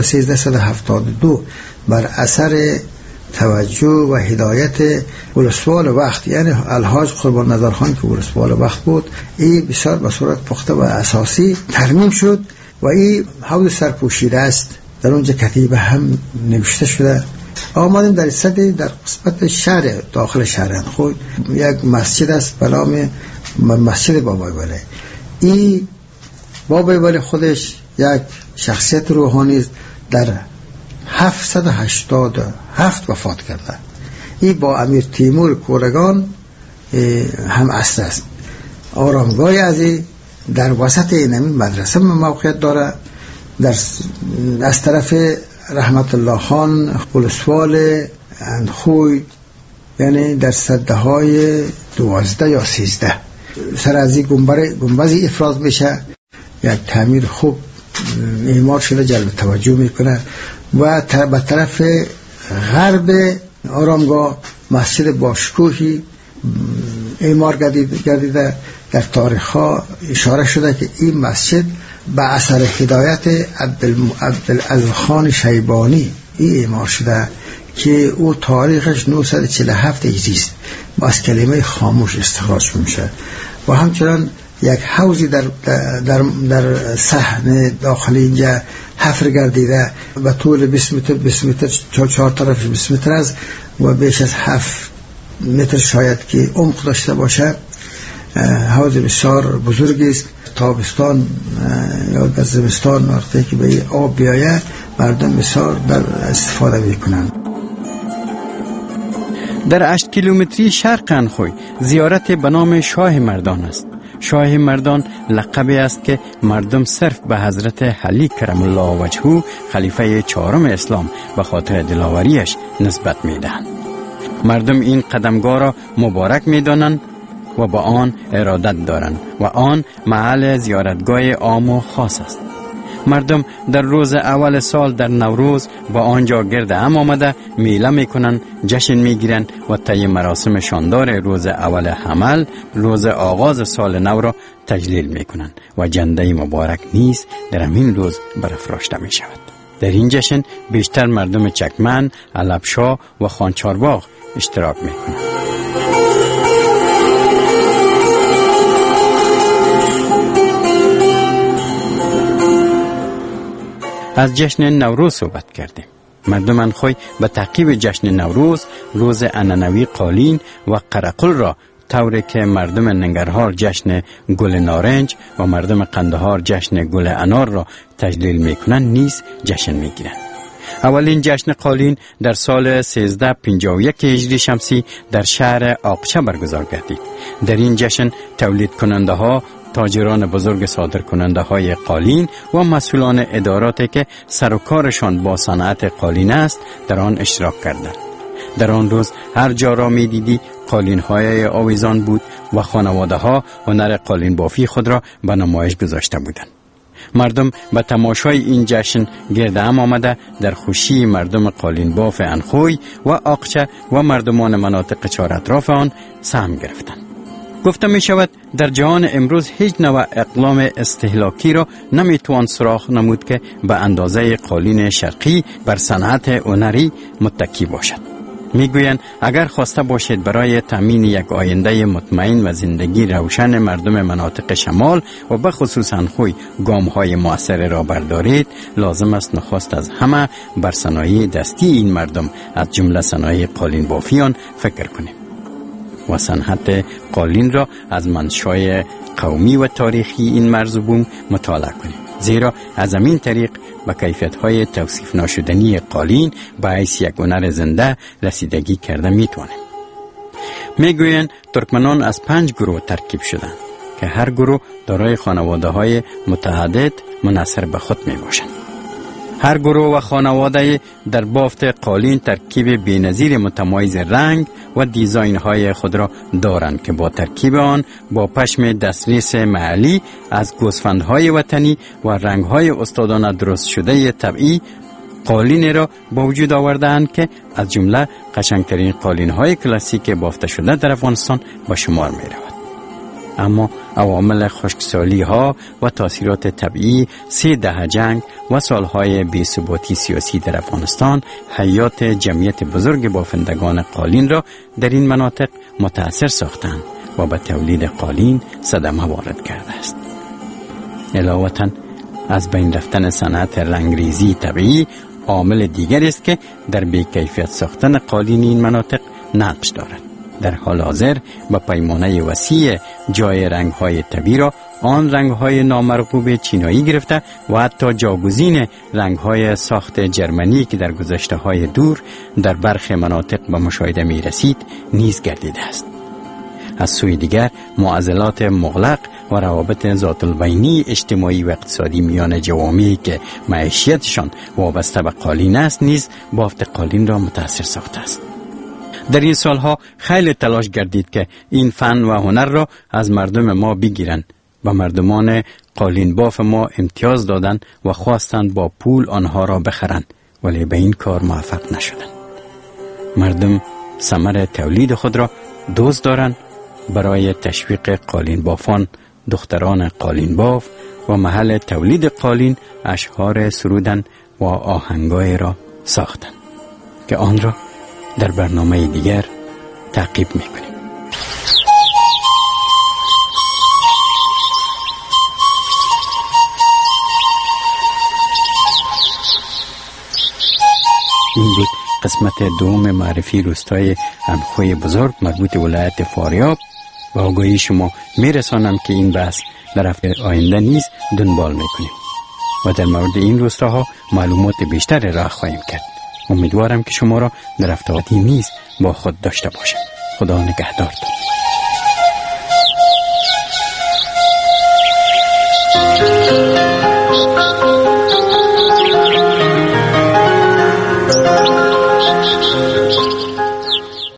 1372 بر اثر توجه و هدایت ولسوال وقت، یعنی الحاج قربان نظرخان که ولسوال وقت بود، این بسیار به صورت پخته و اساسی ترمیم شد و این حوض سرپوشیده است. در اونجا کتیبه هم نوشته شده. آمدیم در صدی در قسمت شهر داخل شهر خود یک مسجد است به نام مسجد بابای ولی. این بابای ولی خودش یک شخصیت روحانی در 787 وفات کرده. این با امیر تیمور کورگان هم اصل است. آرامگاه ازی در وسط این مدرسه موقعیت داره. از طرف رحمت الله خان ولسوال اندخوی، یعنی در سده های 12 یا 13 سر از این گنبزی افراز میشه. یک تعمیر خوب معمار شده، جلب توجه میکنه. و به طرف غرب آرامگاه مسجد باشکوهی اعمار گردیده. در تاریخ ها اشاره شده که این مسجد به اثر هدایت عبدالعزیز شیبانی این اعمار شده که او تاریخش 947 هجری است، از کلمه خاموش استخراج میشه. و همچنان یک حوضی در صحن داخلی اینجا حفر گردیده و طول 20 متر چهار طرفش 20 متر است و بیش از 7 متر شاید که عمق داشته باشه. حوض بسیار بزرگی است. تابستان یا در زمستان وقتی که به آب بیاید مردم بسیار در استفاده میکنند. در 8 کیلومتری شرق انخوی زیارت به نام شاه مردان است. شاه مردان لقبی است که مردم صرف به حضرت علی کرم الله وجهه خلیفه 4 اسلام به خاطر دلاوریش نسبت میدهند. مردم این قدمگاه را مبارک میدانند و با آن ارادت دارند و آن محل زیارتگاه عام و خاص است. مردم در روز اول سال در نوروز با آنجا گرد هم آمده میله میکنند، جشن میگیرند و طی مراسم شاندار روز اول حمل، روز آغاز سال نو را تجلیل میکنند و جنده مبارک نیز در همین روز برافراشته می شود. در این جشن بیشتر مردم چکمن، علبشاه و خانچارباغ اشتراک میکنند. از جشن نوروز صحبت کردیم. مردم انخوی به تعقیب جشن نوروز روز عنعنوی قالین و قرقل را، طوری که مردم ننگرهار جشن گل نارنج و مردم قندهار جشن گل انار را تجلیل میکنند نیز جشن میگیرند. اولین جشن قالین در سال 1351 هجری شمسی در شهر آقچه برگزار گردید. در این جشن تولید کننده ها، تاجران بزرگ صادر کننده های قالین و مسئولان اداراتی که سر و کارشان با صنعت قالین است در آن اشتراک کردند. در آن روز هر جا را می دیدی قالین های آویزان بود و خانواده ها هنر قالین بافی خود را به نمایش گذاشته بودند. مردم به تماشای این جشن گرد هم آمده در خوشی مردم قالین باف انخوی و آقچه و مردمان مناطق چهار اطراف آن سهم گرفتند. گفته می شود در جهان امروز هیچ نوع اقلام استهلاکی را نمی توان سراغ نمود که به اندازه قالین شرقی بر صنعت هنری متکی باشد. می گویند اگر خواسته باشید برای تامین یک آینده مطمئن و زندگی روشن مردم مناطق شمال و به خصوص انخوی گام های مؤثر را بردارید، لازم است نخست از همه بر صنایع دستی این مردم از جمله صنایع قالین بافیان فکر کنیم و صنعت قالین را از منشأ قومی و تاریخی این مرز و بوم مطالعه کنیم، زیرا از این طریق به کیفیت‌های توصیف ناشدنی قالین به حیث یک هنر زنده رسیدگی کرده می‌توانیم. میگویند ترکمنان از 5 گروه ترکیب شدند که هر گروه دارای خانواده‌های متعدد منحصر به خود میباشند. هر گروه و خانواده در بافت قالین ترکیب بی‌نظیر متمایز رنگ و دیزاین های خود را دارند که با ترکیب آن با پشم دستریس محلی از گوسفندهای وطنی و رنگ‌های استادانه درست شده طبیعی قالین را با وجود آورده‌اند که از جمله قشنگترین قالین‌های کلاسیک بافته شده در افغانستان به شمار می‌رود. اما عوامل خشکسالی ها و تاثیرات طبیعی، 3 دهه جنگ و سالهای بی‌ثباتی سیاسی در افغانستان حیات جمعیت بزرگ بافندگان قالین را در این مناطق متاثر ساختند و به تولید قالین صدمه وارد کرده است. علاوه از بین رفتن صنعت رنگریزی طبیعی عامل دیگر است که در بی‌کیفیت ساختن قالین این مناطق نقش دارد. در حال حاضر با پیمانه وسیع جای رنگ‌های طبیعی را آن رنگ‌های نامرغوب چینایی گرفته و حتی جاگزین رنگ‌های ساخت جرمنی که در گذشته‌های دور در برخی مناطق به مشاهده می‌رسید نیز گردیده است. از سوی دیگر معضلات مغلق و روابط ذات البینی اجتماعی و اقتصادی میان جوامعی که معیشتشان وابسته به قالین است نیز بافت قالین را متاثر ساخته است. در این سالها خیلی تلاش گردید که این فن و هنر را از مردم ما بگیرند و مردمان قالین باف ما امتیاز دادند و خواستند با پول آنها را بخرند، ولی به این کار موفق نشدند. مردم ثمر تولید خود را دزد دارند. برای تشویق قالین بافان دختران قالین باف و محل تولید قالین اشعار سرودن و آهنگای را ساختند که آن را در برنامه دیگر تعقیب میکنیم. این بود قسمت دوم معرفی روستای انخوی بزرگ مربوط ولایت فاریاب و آگاهی شما میرسانم که این بحث در هفته آینده نیز دنبال میکنیم و در مورد این روستاها معلومات بیشتر را خواهیم کرد. امیدوارم که شما را در هفته آتی نیز با خود داشته باشم. خدا نگهدارتان.